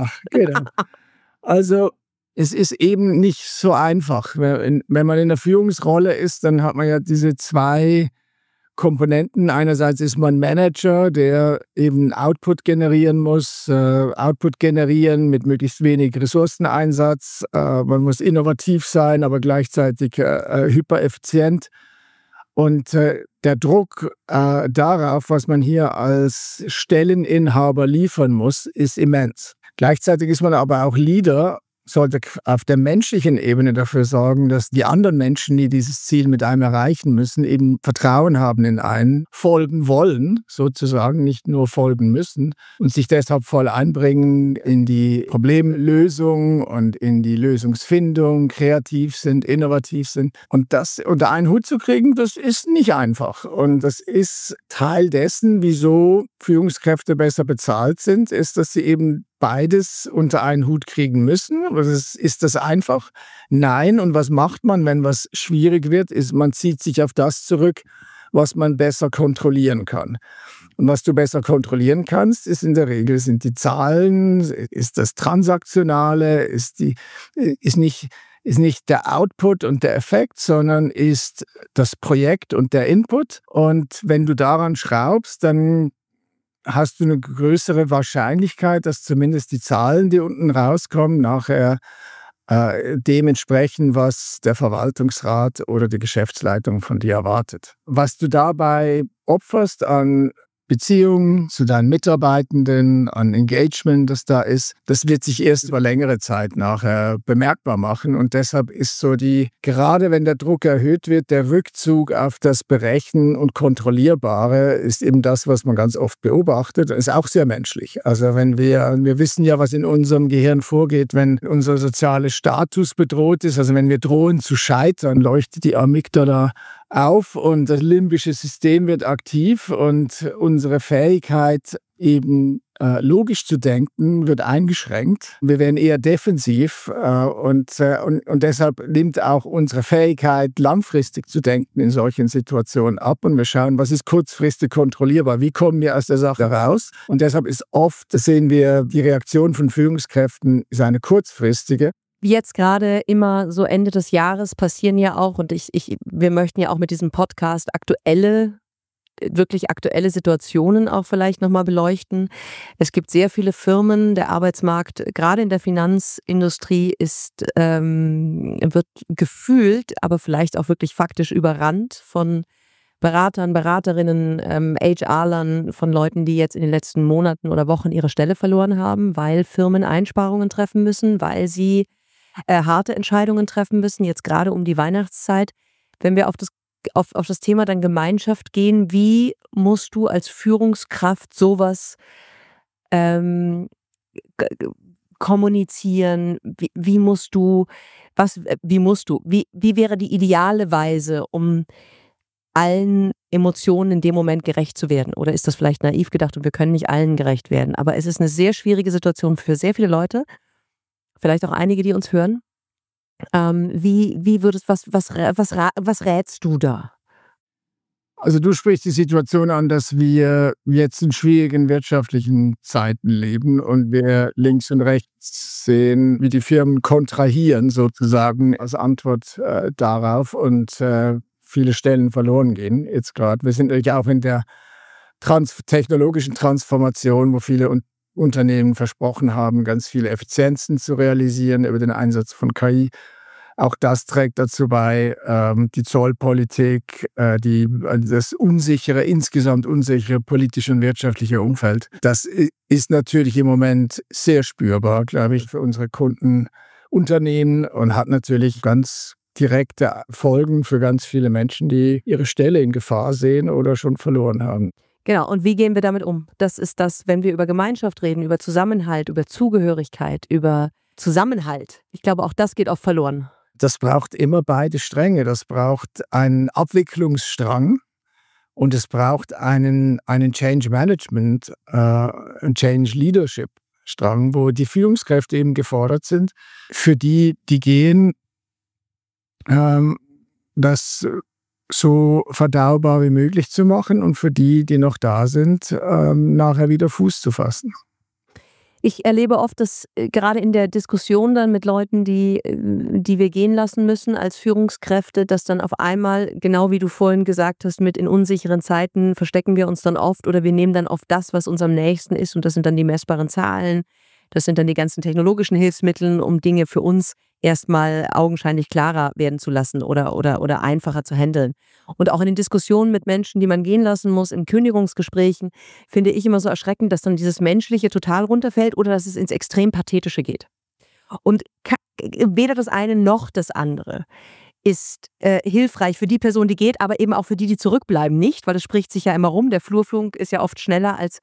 Also es ist eben nicht so einfach. Wenn man in der Führungsrolle ist, dann hat man ja diese 2 Komponenten. Einerseits ist man Manager, der eben Output generieren muss, Output generieren mit möglichst wenig Ressourceneinsatz. Man muss innovativ sein, aber gleichzeitig hypereffizient. Und der Druck darauf, was man hier als Stelleninhaber liefern muss, ist immens. Gleichzeitig ist man aber auch Leader, sollte auf der menschlichen Ebene dafür sorgen, dass die anderen Menschen, die dieses Ziel mit einem erreichen müssen, eben Vertrauen haben in einen, folgen wollen, sozusagen, nicht nur folgen müssen und sich deshalb voll einbringen in die Problemlösung und in die Lösungsfindung, kreativ sind, innovativ sind. Und das unter einen Hut zu kriegen, das ist nicht einfach. Und das ist Teil dessen, wieso Führungskräfte besser bezahlt sind, ist, dass sie eben beides unter einen Hut kriegen müssen. Ist das einfach? Nein. Und was macht man, wenn was schwierig wird? Man zieht sich auf das zurück, was man besser kontrollieren kann. Und was du besser kontrollieren kannst, ist in der Regel sind die Zahlen, ist das Transaktionale, ist nicht der Output und der Effekt, sondern ist das Projekt und der Input. Und wenn du daran schraubst, dann hast du eine größere Wahrscheinlichkeit, dass zumindest die Zahlen, die unten rauskommen, nachher dementsprechend, was der Verwaltungsrat oder die Geschäftsleitung von dir erwartet. Was du dabei opferst an Beziehungen zu deinen Mitarbeitenden, an Engagement, das da ist, das wird sich erst über längere Zeit nachher bemerkbar machen. Und deshalb ist gerade wenn der Druck erhöht wird, der Rückzug auf das Berechnen und Kontrollierbare ist eben das, was man ganz oft beobachtet. Das ist auch sehr menschlich. Also wenn wir wissen ja, was in unserem Gehirn vorgeht, wenn unser sozialer Status bedroht ist, also wenn wir drohen zu scheitern, leuchtet die Amygdala auf und das limbische System wird aktiv und unsere Fähigkeit, eben logisch zu denken, wird eingeschränkt. Wir werden eher defensiv und deshalb nimmt auch unsere Fähigkeit, langfristig zu denken in solchen Situationen ab. Und wir schauen, was ist kurzfristig kontrollierbar, wie kommen wir aus der Sache raus. Und deshalb sehen wir, die Reaktion von Führungskräften ist eine kurzfristige.
Jetzt gerade immer so Ende des Jahres passieren ja auch, und wir möchten ja auch mit diesem Podcast wirklich aktuelle Situationen auch vielleicht nochmal beleuchten. Es gibt sehr viele Firmen, der Arbeitsmarkt, gerade in der Finanzindustrie, wird gefühlt, aber vielleicht auch wirklich faktisch überrannt von Beratern, Beraterinnen, HR-Lern, von Leuten, die jetzt in den letzten Monaten oder Wochen ihre Stelle verloren haben, weil Firmen Einsparungen treffen müssen, weil sie harte Entscheidungen treffen müssen, jetzt gerade um die Weihnachtszeit. Wenn wir auf das Thema dann Gemeinschaft gehen, wie musst du als Führungskraft sowas kommunizieren? Wie wäre die ideale Weise, um allen Emotionen in dem Moment gerecht zu werden? Oder ist das vielleicht naiv gedacht und wir können nicht allen gerecht werden? Aber es ist eine sehr schwierige Situation für sehr viele Leute. Vielleicht auch einige, die uns hören. Was rätst du da?
Also du sprichst die Situation an, dass wir jetzt in schwierigen wirtschaftlichen Zeiten leben und wir links und rechts sehen, wie die Firmen kontrahieren sozusagen als Antwort darauf und viele Stellen verloren gehen jetzt gerade. Wir sind natürlich auch in der technologischen Transformation, wo viele Unternehmen versprochen haben, ganz viele Effizienzen zu realisieren über den Einsatz von KI. Auch das trägt dazu bei, die Zollpolitik, das insgesamt unsichere politische und wirtschaftliche Umfeld. Das ist natürlich im Moment sehr spürbar, glaube ich, für unsere Kundenunternehmen und hat natürlich ganz direkte Folgen für ganz viele Menschen, die ihre Stelle in Gefahr sehen oder schon verloren haben.
Genau, und wie gehen wir damit um? Das ist das, wenn wir über Gemeinschaft reden, über Zusammenhalt, über Zugehörigkeit, über Zusammenhalt. Ich glaube, auch das geht oft verloren.
Das braucht immer beide Stränge. Das braucht einen Abwicklungsstrang und es braucht einen Change Management, einen Change Leadership Strang, wo die Führungskräfte eben gefordert sind, für die gehen, das so verdaubar wie möglich zu machen und für die noch da sind, nachher wieder Fuß zu fassen.
Ich erlebe oft, dass gerade in der Diskussion dann mit Leuten, die wir gehen lassen müssen als Führungskräfte, dass dann auf einmal, genau wie du vorhin gesagt hast, mit in unsicheren Zeiten verstecken wir uns dann oft oder wir nehmen dann oft das, was uns am nächsten ist und das sind dann die messbaren Zahlen, das sind dann die ganzen technologischen Hilfsmittel, um Dinge für uns erstmal augenscheinlich klarer werden zu lassen oder einfacher zu handeln. Und auch in den Diskussionen mit Menschen, die man gehen lassen muss, in Kündigungsgesprächen, finde ich immer so erschreckend, dass dann dieses Menschliche total runterfällt oder dass es ins extrem Pathetische geht. Und weder das eine noch das andere ist hilfreich für die Person, die geht, aber eben auch für die zurückbleiben nicht, weil das spricht sich ja immer rum. Der Flurfunk ist ja oft schneller als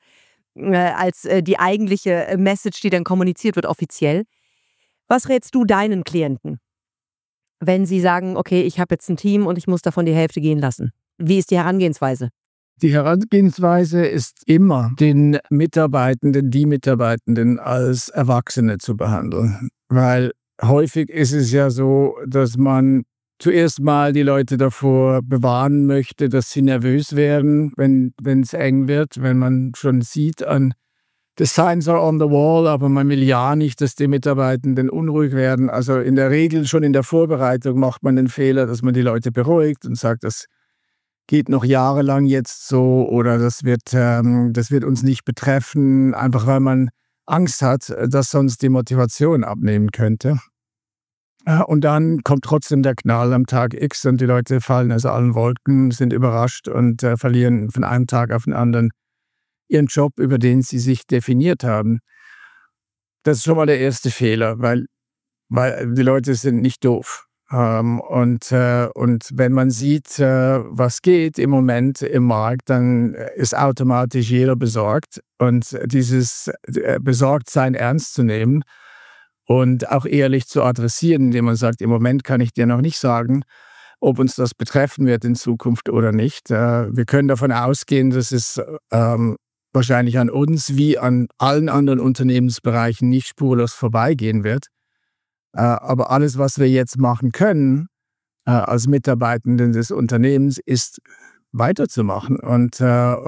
die eigentliche Message, die dann kommuniziert wird offiziell. Was rätst du deinen Klienten, wenn sie sagen, okay, ich habe jetzt ein Team und ich muss davon die Hälfte gehen lassen? Wie ist die Herangehensweise?
Die Herangehensweise ist immer, den Mitarbeitenden, die Mitarbeitenden als Erwachsene zu behandeln. Weil häufig ist es ja so, dass man zuerst mal die Leute davor bewahren möchte, dass sie nervös werden, wenn es eng wird, wenn man schon sieht, the signs are on the wall, aber man will ja nicht, dass die Mitarbeitenden unruhig werden. Also in der Regel schon in der Vorbereitung macht man den Fehler, dass man die Leute beruhigt und sagt, das geht noch jahrelang jetzt so oder das wird uns nicht betreffen, einfach weil man Angst hat, dass sonst die Motivation abnehmen könnte. Und dann kommt trotzdem der Knall am Tag X und die Leute fallen aus allen Wolken, sind überrascht und verlieren von einem Tag auf den anderen ihren Job, über den sie sich definiert haben. Das ist schon mal der erste Fehler, weil die Leute sind nicht doof. Und wenn man sieht, was geht im Moment im Markt, dann ist automatisch jeder besorgt. Und dieses Besorgtsein ernst zu nehmen und auch ehrlich zu adressieren, indem man sagt, im Moment kann ich dir noch nicht sagen, ob uns das betreffen wird in Zukunft oder nicht. Wir können davon ausgehen, dass es wahrscheinlich an uns wie an allen anderen Unternehmensbereichen nicht spurlos vorbeigehen wird. Aber alles, was wir jetzt machen können als Mitarbeitenden des Unternehmens, ist weiterzumachen und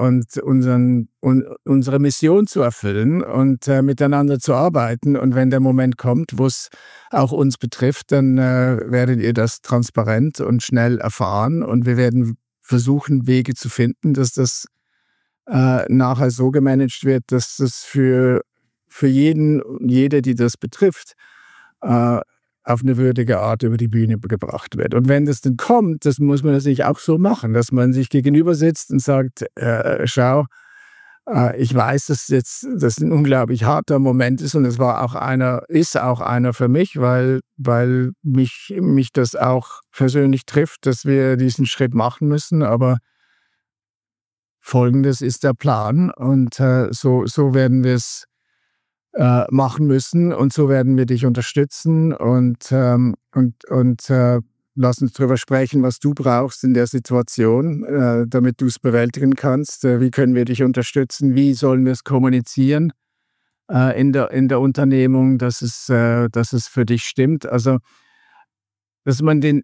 unsere Mission zu erfüllen und miteinander zu arbeiten. Und wenn der Moment kommt, wo es auch uns betrifft, dann werdet ihr das transparent und schnell erfahren. Und wir werden versuchen, Wege zu finden, dass das nachher so gemanagt wird, dass das für jeden und jede, die das betrifft, auf eine würdige Art über die Bühne gebracht wird. Und wenn das dann kommt, das muss man natürlich auch so machen, dass man sich gegenüber sitzt und sagt, schau, ich weiß, dass das ein unglaublich harter Moment ist und es ist auch einer für mich, weil mich das auch persönlich trifft, dass wir diesen Schritt machen müssen, aber Folgendes ist der Plan und so werden wir es machen müssen und so werden wir dich unterstützen und lass uns darüber sprechen, was du brauchst in der Situation, damit du es bewältigen kannst. Wie können wir dich unterstützen? Wie sollen wir es kommunizieren in der Unternehmung, dass es für dich stimmt? Also, dass man die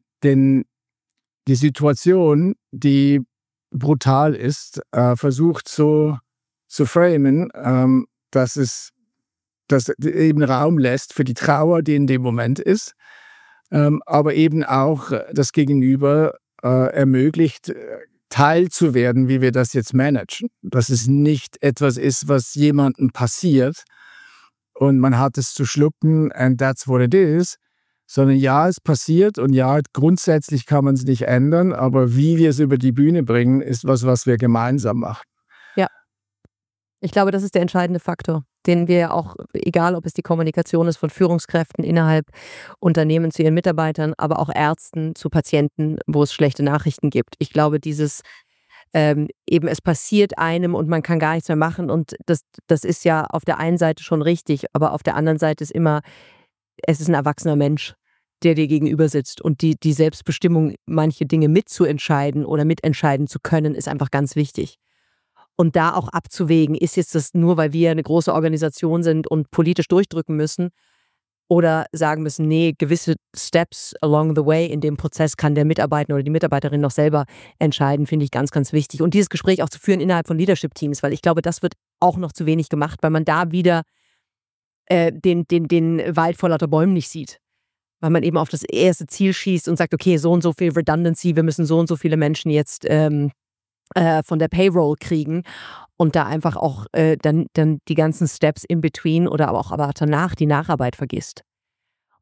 Situation, die brutal ist, versucht so zu framen, dass eben Raum lässt für die Trauer, die in dem Moment ist, aber eben auch das Gegenüber ermöglicht, Teil zu werden, wie wir das jetzt managen. Dass es nicht etwas ist, was jemandem passiert und man hat es zu schlucken and that's what it is, sondern ja, es passiert und ja, grundsätzlich kann man es nicht ändern, aber wie wir es über die Bühne bringen, ist was wir gemeinsam machen.
Ja, ich glaube, das ist der entscheidende Faktor, den wir auch, egal ob es die Kommunikation ist von Führungskräften innerhalb Unternehmen zu ihren Mitarbeitern, aber auch Ärzten zu Patienten, wo es schlechte Nachrichten gibt. Ich glaube, dieses eben es passiert einem und man kann gar nichts mehr machen und das ist ja auf der einen Seite schon richtig, aber auf der anderen Seite ist immer, es ist ein erwachsener Mensch, der dir gegenüber sitzt und die Selbstbestimmung, manche Dinge mitzuentscheiden oder mitentscheiden zu können, ist einfach ganz wichtig. Und da auch abzuwägen, ist jetzt das nur, weil wir eine große Organisation sind und politisch durchdrücken müssen oder sagen müssen, nee, gewisse Steps along the way in dem Prozess kann der Mitarbeiter oder die Mitarbeiterin noch selber entscheiden, finde ich ganz, ganz wichtig. Und dieses Gespräch auch zu führen innerhalb von Leadership-Teams, weil ich glaube, das wird auch noch zu wenig gemacht, weil man da wieder den Wald vor lauter Bäumen nicht sieht. Weil man eben auf das erste Ziel schießt und sagt, okay, so und so viel Redundancy, wir müssen so und so viele Menschen jetzt von der Payroll kriegen und da einfach auch dann die ganzen Steps in between oder aber danach die Nacharbeit vergisst.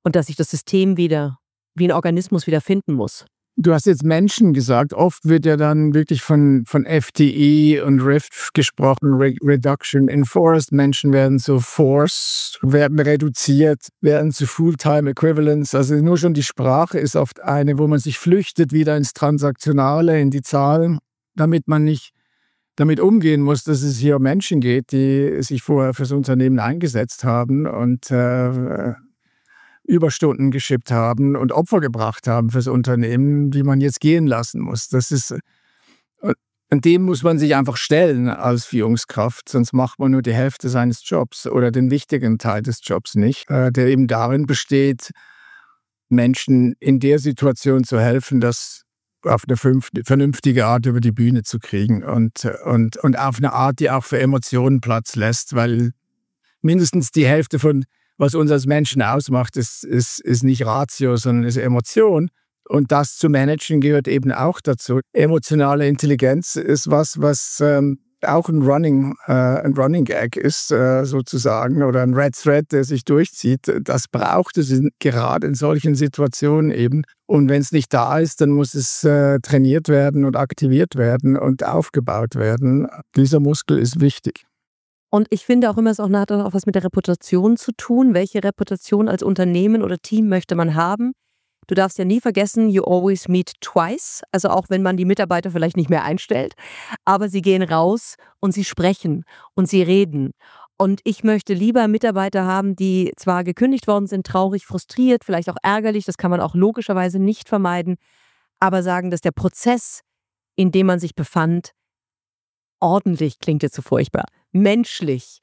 und dass sich das System wieder wie ein Organismus wieder finden muss.
Du hast jetzt Menschen gesagt. Oft wird ja dann wirklich von FTE und RIF gesprochen, Reduction in Force. Menschen werden zu Force, werden reduziert, werden zu Fulltime Equivalents. Also nur schon die Sprache ist oft eine, wo man sich flüchtet wieder ins Transaktionale, in die Zahlen, damit man nicht damit umgehen muss, dass es hier um Menschen geht, die sich vorher fürs Unternehmen eingesetzt haben und Überstunden geschippt haben und Opfer gebracht haben fürs Unternehmen, die man jetzt gehen lassen muss. Und dem muss man sich einfach stellen als Führungskraft, sonst macht man nur die Hälfte seines Jobs oder den wichtigen Teil des Jobs nicht, der eben darin besteht, Menschen in der Situation zu helfen, das auf eine vernünftige Art über die Bühne zu kriegen und auf eine Art, die auch für Emotionen Platz lässt, weil mindestens die Hälfte von was uns als Menschen ausmacht, ist nicht Ratio, sondern ist Emotion. Und das zu managen gehört eben auch dazu. Emotionale Intelligenz ist was auch ein Running Gag ist, sozusagen, oder ein Red Thread, der sich durchzieht. Das braucht es gerade in solchen Situationen eben. Und wenn es nicht da ist, dann muss es trainiert werden und aktiviert werden und aufgebaut werden. Dieser Muskel ist wichtig.
Und ich finde auch immer, es hat auch was mit der Reputation zu tun. Welche Reputation als Unternehmen oder Team möchte man haben? Du darfst ja nie vergessen, you always meet twice. Also auch wenn man die Mitarbeiter vielleicht nicht mehr einstellt. Aber sie gehen raus und sie sprechen und sie reden. Und ich möchte lieber Mitarbeiter haben, die zwar gekündigt worden sind, traurig, frustriert, vielleicht auch ärgerlich, das kann man auch logischerweise nicht vermeiden, aber sagen, dass der Prozess, in dem man sich befand, ordentlich klingt jetzt so furchtbar, menschlich,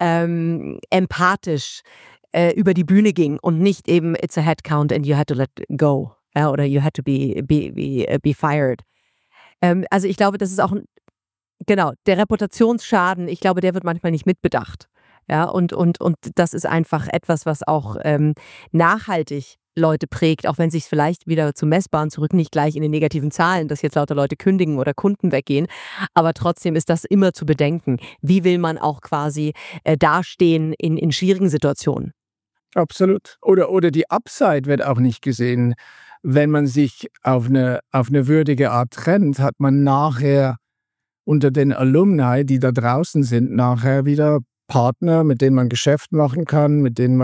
empathisch über die Bühne ging und nicht eben it's a headcount and you had to let go oder you had to be fired. Also ich glaube, das ist auch genau der Reputationsschaden. Ich glaube, der wird manchmal nicht mitbedacht. Ja, und das ist einfach etwas, was auch nachhaltig Leute prägt, auch wenn sich vielleicht wieder zum Messbaren zurück, nicht gleich in den negativen Zahlen, dass jetzt lauter Leute kündigen oder Kunden weggehen, aber trotzdem ist das immer zu bedenken. Wie will man auch quasi dastehen in schwierigen Situationen?
Absolut. Oder die Upside wird auch nicht gesehen. Wenn man sich auf eine würdige Art trennt, hat man nachher unter den Alumni, die da draußen sind, nachher wieder Partner, mit denen man Geschäft machen kann, mit denen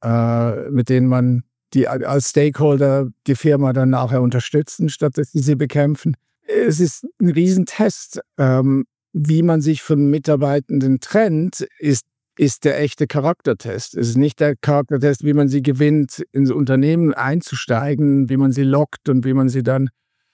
man die als Stakeholder die Firma dann nachher unterstützen, statt dass sie bekämpfen. Es ist ein Riesentest. Wie man sich von Mitarbeitenden trennt, ist der echte Charaktertest. Es ist nicht der Charaktertest, wie man sie gewinnt, ins Unternehmen einzusteigen, wie man sie lockt und wie man sie dann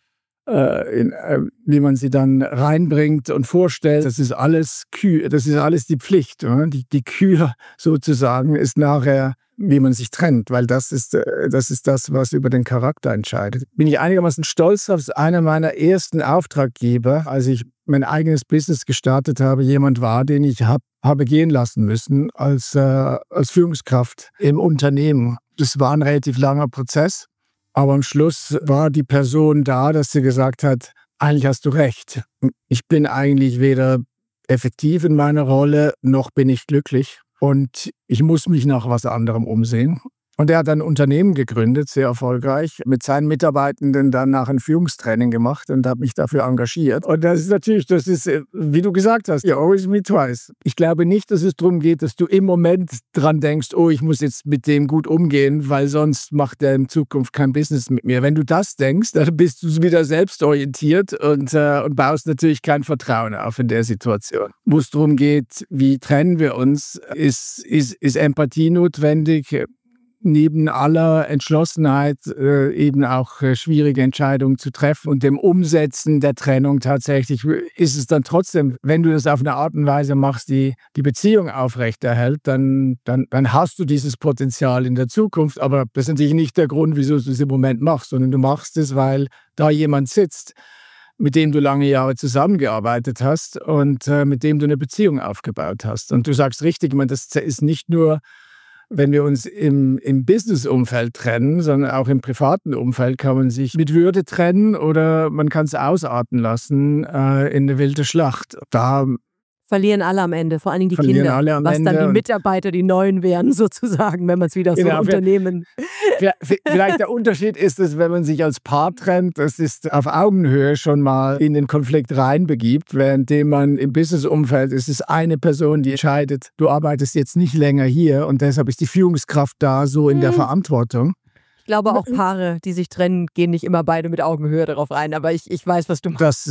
reinbringt und vorstellt. Das ist alles die Pflicht. Oder? Die Kür sozusagen ist nachher, wie man sich trennt, weil das ist das, was über den Charakter entscheidet. Bin ich einigermaßen stolz drauf, dass einer meiner ersten Auftraggeber, als ich mein eigenes Business gestartet habe, jemand war, den ich habe gehen lassen müssen als Führungskraft im Unternehmen. Das war ein relativ langer Prozess, aber am Schluss war die Person da, dass sie gesagt hat, eigentlich hast du recht. Ich bin eigentlich weder effektiv in meiner Rolle, noch bin ich glücklich. Und ich muss mich nach was anderem umsehen. Und er hat ein Unternehmen gegründet, sehr erfolgreich, mit seinen Mitarbeitenden dann nach ein Führungstraining gemacht und hat mich dafür engagiert. Und das ist, wie du gesagt hast, you always meet twice. Ich glaube nicht, dass es darum geht, dass du im Moment dran denkst, oh, ich muss jetzt mit dem gut umgehen, weil sonst macht er in Zukunft kein Business mit mir. Wenn du das denkst, dann bist du wieder selbstorientiert und baust natürlich kein Vertrauen auf in der Situation. Wo es darum geht, wie trennen wir uns, ist Empathie notwendig. Neben aller Entschlossenheit eben auch schwierige Entscheidungen zu treffen und dem Umsetzen der Trennung tatsächlich ist es dann trotzdem, wenn du das auf eine Art und Weise machst, die Beziehung aufrechterhält, dann hast du dieses Potenzial in der Zukunft, aber das ist natürlich nicht der Grund, wieso du es im Moment machst, sondern du machst es, weil da jemand sitzt, mit dem du lange Jahre zusammengearbeitet hast und mit dem du eine Beziehung aufgebaut hast. Und du sagst richtig, ich meine, das ist nicht nur, wenn wir uns im Business-Umfeld trennen, sondern auch im privaten Umfeld kann man sich mit Würde trennen oder man kann es ausarten lassen in eine wilde Schlacht. Da
Verlieren alle am Ende, vor allen Dingen die
Verlieren
Kinder,
alle am
was
Ende
dann die Mitarbeiter, die Neuen wären sozusagen, wenn man es wieder so
Genau,
Unternehmen...
Vielleicht der Unterschied ist es, wenn man sich als Paar trennt, das ist auf Augenhöhe schon mal in den Konflikt reinbegibt, währenddem man im Businessumfeld ist es eine Person, die entscheidet, du arbeitest jetzt nicht länger hier und deshalb ist die Führungskraft da so in der Verantwortung.
Ich glaube auch Paare, die sich trennen, gehen nicht immer beide mit Augenhöhe darauf ein, aber ich weiß, was du meinst.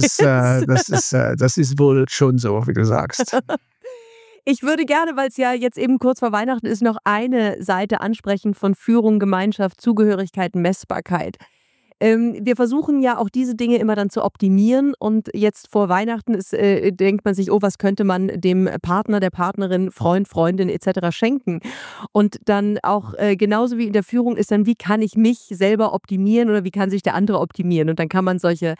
Das ist wohl schon so, wie du sagst.
Ich würde gerne, weil es ja jetzt eben kurz vor Weihnachten ist, noch eine Seite ansprechen von Führung, Gemeinschaft, Zugehörigkeit, Messbarkeit. Wir versuchen ja auch diese Dinge immer dann zu optimieren und jetzt vor Weihnachten denkt man sich, oh, was könnte man dem Partner, der Partnerin, Freund, Freundin etc. schenken? Und dann auch genauso wie in der Führung ist dann, wie kann ich mich selber optimieren oder wie kann sich der andere optimieren? Und dann kann man solche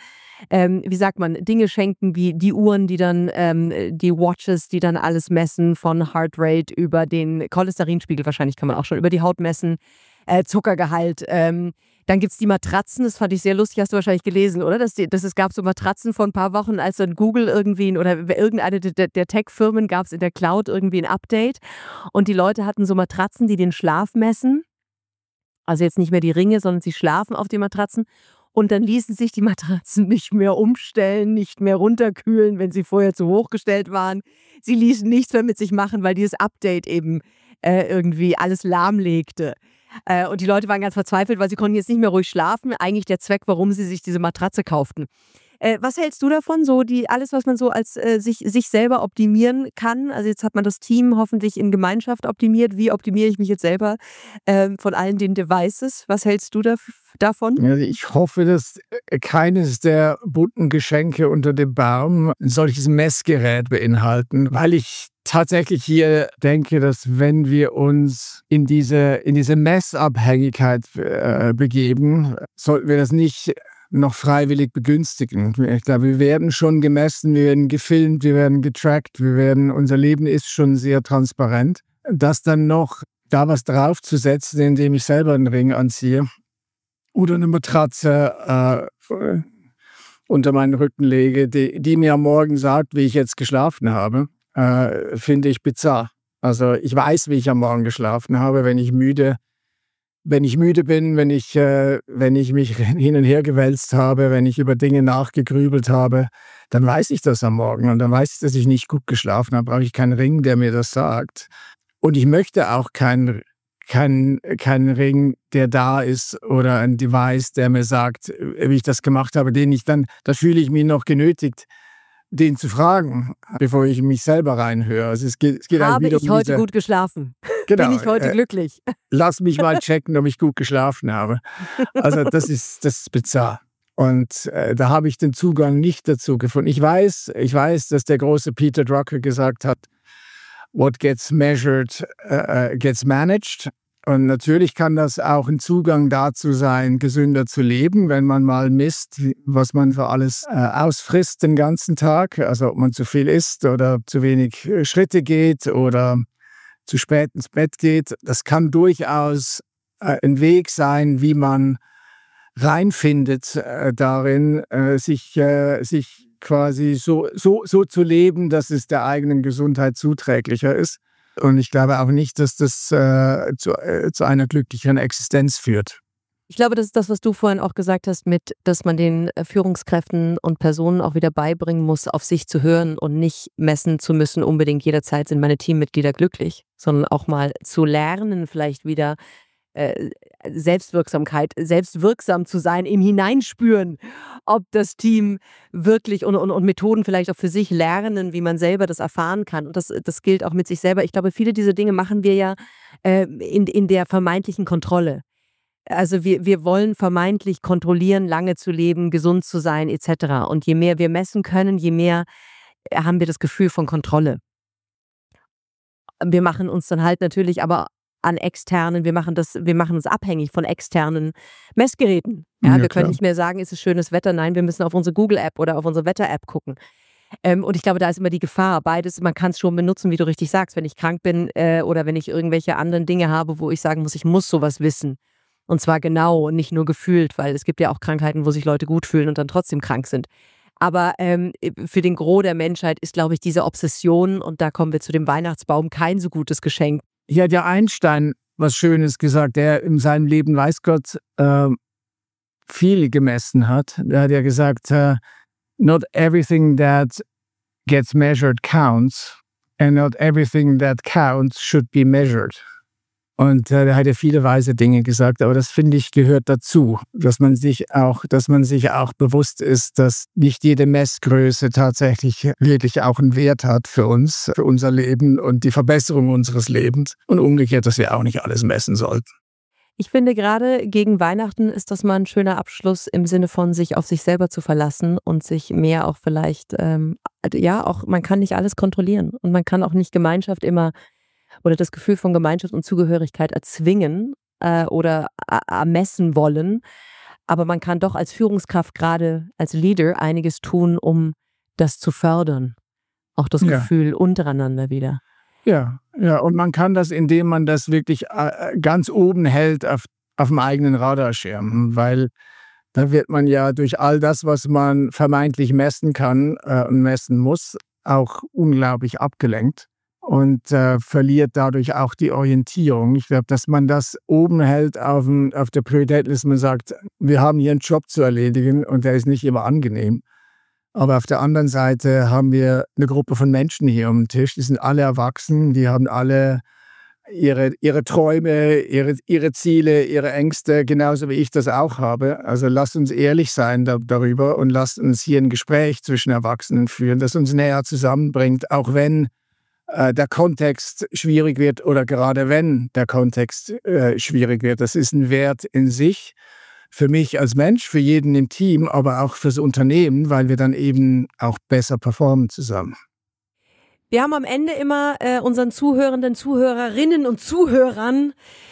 Dinge schenken wie die Uhren, die dann, die Watches, die dann alles messen, von Heartrate über den Cholesterinspiegel, wahrscheinlich kann man auch schon über die Haut messen, Zuckergehalt. Dann gibt es die Matratzen, das fand ich sehr lustig, hast du wahrscheinlich gelesen, oder? Es gab so Matratzen vor ein paar Wochen, als dann Google irgendwie oder irgendeine der Tech-Firmen gab es in der Cloud irgendwie ein Update und die Leute hatten so Matratzen, die den Schlaf messen. Also jetzt nicht mehr die Ringe, sondern sie schlafen auf die Matratzen. Und dann ließen sich die Matratzen nicht mehr umstellen, nicht mehr runterkühlen, wenn sie vorher zu hoch gestellt waren. Sie ließen nichts mehr mit sich machen, weil dieses Update eben irgendwie alles lahmlegte. Und die Leute waren ganz verzweifelt, weil sie konnten jetzt nicht mehr ruhig schlafen. Eigentlich der Zweck, warum sie sich diese Matratze kauften. Was hältst du davon? So alles, was man so als sich selber optimieren kann. Also jetzt hat man das Team hoffentlich in Gemeinschaft optimiert. Wie optimiere ich mich jetzt selber von allen den Devices? Was hältst du davon?
Also ich hoffe, dass keines der bunten Geschenke unter dem Baum ein solches Messgerät beinhalten, weil ich tatsächlich hier denke, dass wenn wir uns in diese Messabhängigkeit begeben, sollten wir das nicht noch freiwillig begünstigen. Ich glaube, wir werden schon gemessen, wir werden gefilmt, wir werden getrackt, unser Leben ist schon sehr transparent. Das dann noch da was draufzusetzen, indem ich selber einen Ring anziehe oder eine Matratze unter meinen Rücken lege, die mir am Morgen sagt, wie ich jetzt geschlafen habe, finde ich bizarr. Also ich weiß, wie ich am Morgen geschlafen habe, wenn ich müde bin, wenn ich mich hin und her gewälzt habe, wenn ich über Dinge nachgegrübelt habe, dann weiß ich das am Morgen und dann weiß ich, dass ich nicht gut geschlafen habe, brauche ich keinen Ring, der mir das sagt. Und ich möchte auch keinen Ring, der da ist oder ein Device, der mir sagt, wie ich das gemacht habe, da fühle ich mich noch genötigt, den zu fragen, bevor ich mich selber reinhöre. Also es geht
Habe ich heute gut geschlafen?
Genau,
Bin ich heute glücklich?
Lass mich mal checken, ob ich gut geschlafen habe. Also das ist bizarr. Und da habe ich den Zugang nicht dazu gefunden. Ich weiß, dass der große Peter Drucker gesagt hat, what gets measured, gets managed. Und natürlich kann das auch ein Zugang dazu sein, gesünder zu leben, wenn man mal misst, was man für alles ausfrisst den ganzen Tag. Also ob man zu viel isst oder zu wenig Schritte geht oder zu spät ins Bett geht. Das kann durchaus ein Weg sein, wie man reinfindet darin, sich quasi so zu leben, dass es der eigenen Gesundheit zuträglicher ist. Und ich glaube auch nicht, dass das zu einer glücklicheren Existenz führt.
Ich glaube, das ist das, was du vorhin auch gesagt hast, dass man den Führungskräften und Personen auch wieder beibringen muss, auf sich zu hören und nicht messen zu müssen, unbedingt jederzeit sind meine Teammitglieder glücklich, sondern auch mal zu lernen, vielleicht wieder Selbstwirksamkeit, selbstwirksam zu sein, im Hineinspüren, ob das Team wirklich und Methoden vielleicht auch für sich lernen, wie man selber das erfahren kann. Und das gilt auch mit sich selber. Ich glaube, viele dieser Dinge machen wir ja in der vermeintlichen Kontrolle. Also wir wollen vermeintlich kontrollieren, lange zu leben, gesund zu sein etc. Und je mehr wir messen können, je mehr haben wir das Gefühl von Kontrolle. Wir machen uns dann halt natürlich aber an externen, wir machen uns abhängig von externen Messgeräten. Ja, wir können nicht mehr sagen, ist es schönes Wetter? Nein, wir müssen auf unsere Google-App oder auf unsere Wetter-App gucken. Und ich glaube, da ist immer die Gefahr. Beides, man kann es schon benutzen, wie du richtig sagst, wenn ich krank bin oder wenn ich irgendwelche anderen Dinge habe, wo ich sagen muss, ich muss sowas wissen. Und zwar genau und nicht nur gefühlt, weil es gibt ja auch Krankheiten, wo sich Leute gut fühlen und dann trotzdem krank sind. Aber für den Gros der Menschheit ist, glaube ich, diese Obsession, und da kommen wir zu dem Weihnachtsbaum, kein so gutes Geschenk.
Hier hat ja Einstein was Schönes gesagt, der in seinem Leben, weiß Gott, viel gemessen hat. Er hat ja gesagt, not everything that gets measured counts and not everything that counts should be measured. Und er hat ja viele weise Dinge gesagt, aber das, finde ich, gehört dazu, dass man sich auch bewusst ist, dass nicht jede Messgröße tatsächlich wirklich auch einen Wert hat für uns, für unser Leben und die Verbesserung unseres Lebens und umgekehrt, dass wir auch nicht alles messen sollten.
Ich finde, gerade gegen Weihnachten ist das mal ein schöner Abschluss im Sinne von sich auf sich selber zu verlassen und sich mehr auch vielleicht, man kann nicht alles kontrollieren und man kann auch nicht Gemeinschaft immer oder das Gefühl von Gemeinschaft und Zugehörigkeit erzwingen oder ermessen wollen. Aber man kann doch als Führungskraft, gerade als Leader, einiges tun, um das zu fördern. Auch das Gefühl untereinander wieder.
Ja, und man kann das, indem man das wirklich ganz oben hält auf dem eigenen Radarschirm, weil da wird man ja durch all das, was man vermeintlich messen kann und messen muss, auch unglaublich abgelenkt. Und verliert dadurch auch die Orientierung. Ich glaube, dass man das oben hält auf der Prioritätliste. Man sagt, wir haben hier einen Job zu erledigen und der ist nicht immer angenehm. Aber auf der anderen Seite haben wir eine Gruppe von Menschen hier um den Tisch. Die sind alle erwachsen, die haben alle ihre Träume, ihre Ziele, ihre Ängste, genauso wie ich das auch habe. Also lasst uns ehrlich sein darüber und lasst uns hier ein Gespräch zwischen Erwachsenen führen, das uns näher zusammenbringt, auch wenn der Kontext schwierig wird oder gerade wenn der Kontext schwierig wird. Das ist ein Wert in sich für mich als Mensch, für jeden im Team, aber auch fürs Unternehmen, weil wir dann eben auch besser performen zusammen.
Wir haben am Ende immer unseren Zuhörerinnen und Zuhörern,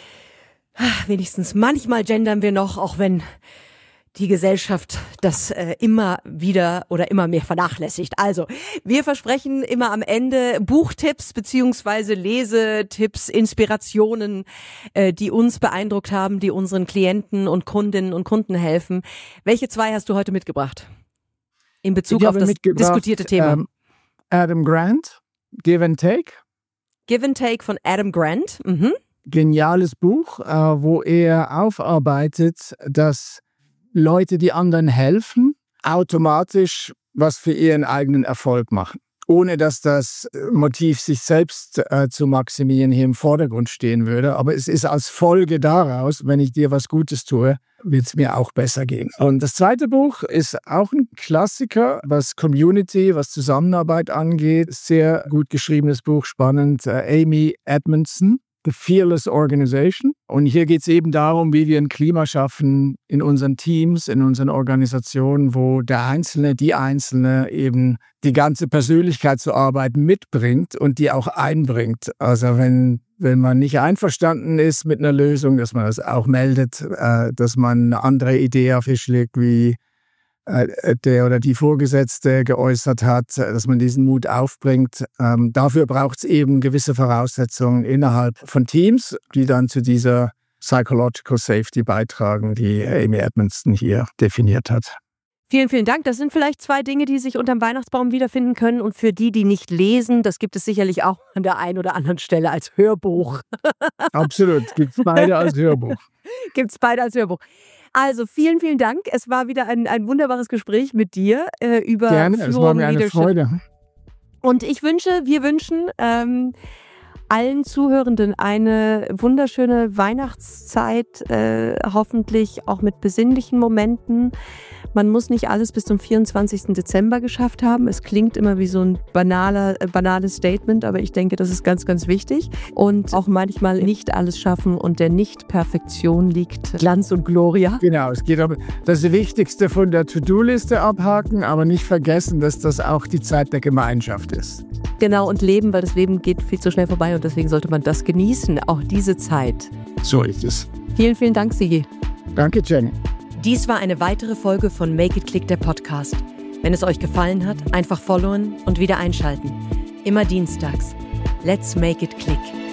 wenigstens manchmal gendern wir noch, auch wenn die Gesellschaft das immer wieder oder immer mehr vernachlässigt. Also, wir versprechen immer am Ende Buchtipps beziehungsweise Lesetipps, Inspirationen, die uns beeindruckt haben, die unseren Klienten und Kundinnen und Kunden helfen. Welche 2 hast du heute mitgebracht? In Bezug auf das diskutierte Thema.
Adam Grant, Give and Take.
Give and Take von Adam Grant. Mhm.
Geniales Buch, wo er aufarbeitet, dass Leute, die anderen helfen, automatisch was für ihren eigenen Erfolg machen. Ohne dass das Motiv, sich selbst zu maximieren, hier im Vordergrund stehen würde. Aber es ist als Folge daraus, wenn ich dir was Gutes tue, wird es mir auch besser gehen. Und das zweite Buch ist auch ein Klassiker, was Community, was Zusammenarbeit angeht. Sehr gut geschriebenes Buch, spannend. Amy Edmondson. The Fearless Organization. Und hier geht es eben darum, wie wir ein Klima schaffen in unseren Teams, in unseren Organisationen, wo der Einzelne, die Einzelne eben die ganze Persönlichkeit zur Arbeit mitbringt und die auch einbringt. Also wenn man nicht einverstanden ist mit einer Lösung, dass man das auch meldet, dass man eine andere Idee auf den Tisch legt, wie der oder die Vorgesetzte geäußert hat, dass man diesen Mut aufbringt. Dafür braucht es eben gewisse Voraussetzungen innerhalb von Teams, die dann zu dieser Psychological Safety beitragen, die Amy Edmondson hier definiert hat.
Vielen, vielen Dank. Das sind vielleicht 2 Dinge, die sich unterm Weihnachtsbaum wiederfinden können. Und für die nicht lesen, das gibt es sicherlich auch an der einen oder anderen Stelle als Hörbuch.
Absolut, gibt es beide als Hörbuch.
Also vielen, vielen Dank. Es war wieder ein wunderbares Gespräch mit dir über
Gerne,
Führung,
es war mir eine
Leadership.
Freude.
Und wir wünschen allen Zuhörenden eine wunderschöne Weihnachtszeit, hoffentlich auch mit besinnlichen Momenten. Man muss nicht alles bis zum 24. Dezember geschafft haben. Es klingt immer wie so ein banales Statement, aber ich denke, das ist ganz, ganz wichtig. Und auch manchmal nicht alles schaffen und der Nicht-Perfektion liegt Glanz und Gloria.
Genau, es geht um das Wichtigste von der To-Do-Liste abhaken, aber nicht vergessen, dass das auch die Zeit der Gemeinschaft ist.
Genau, und leben, weil das Leben geht viel zu schnell vorbei und deswegen sollte man das genießen, auch diese Zeit.
So ist es.
Vielen, vielen Dank, Sigi.
Danke, Jenny.
Dies war eine weitere Folge von Make It Click, der Podcast. Wenn es euch gefallen hat, einfach followen und wieder einschalten. Immer dienstags. Let's make it click.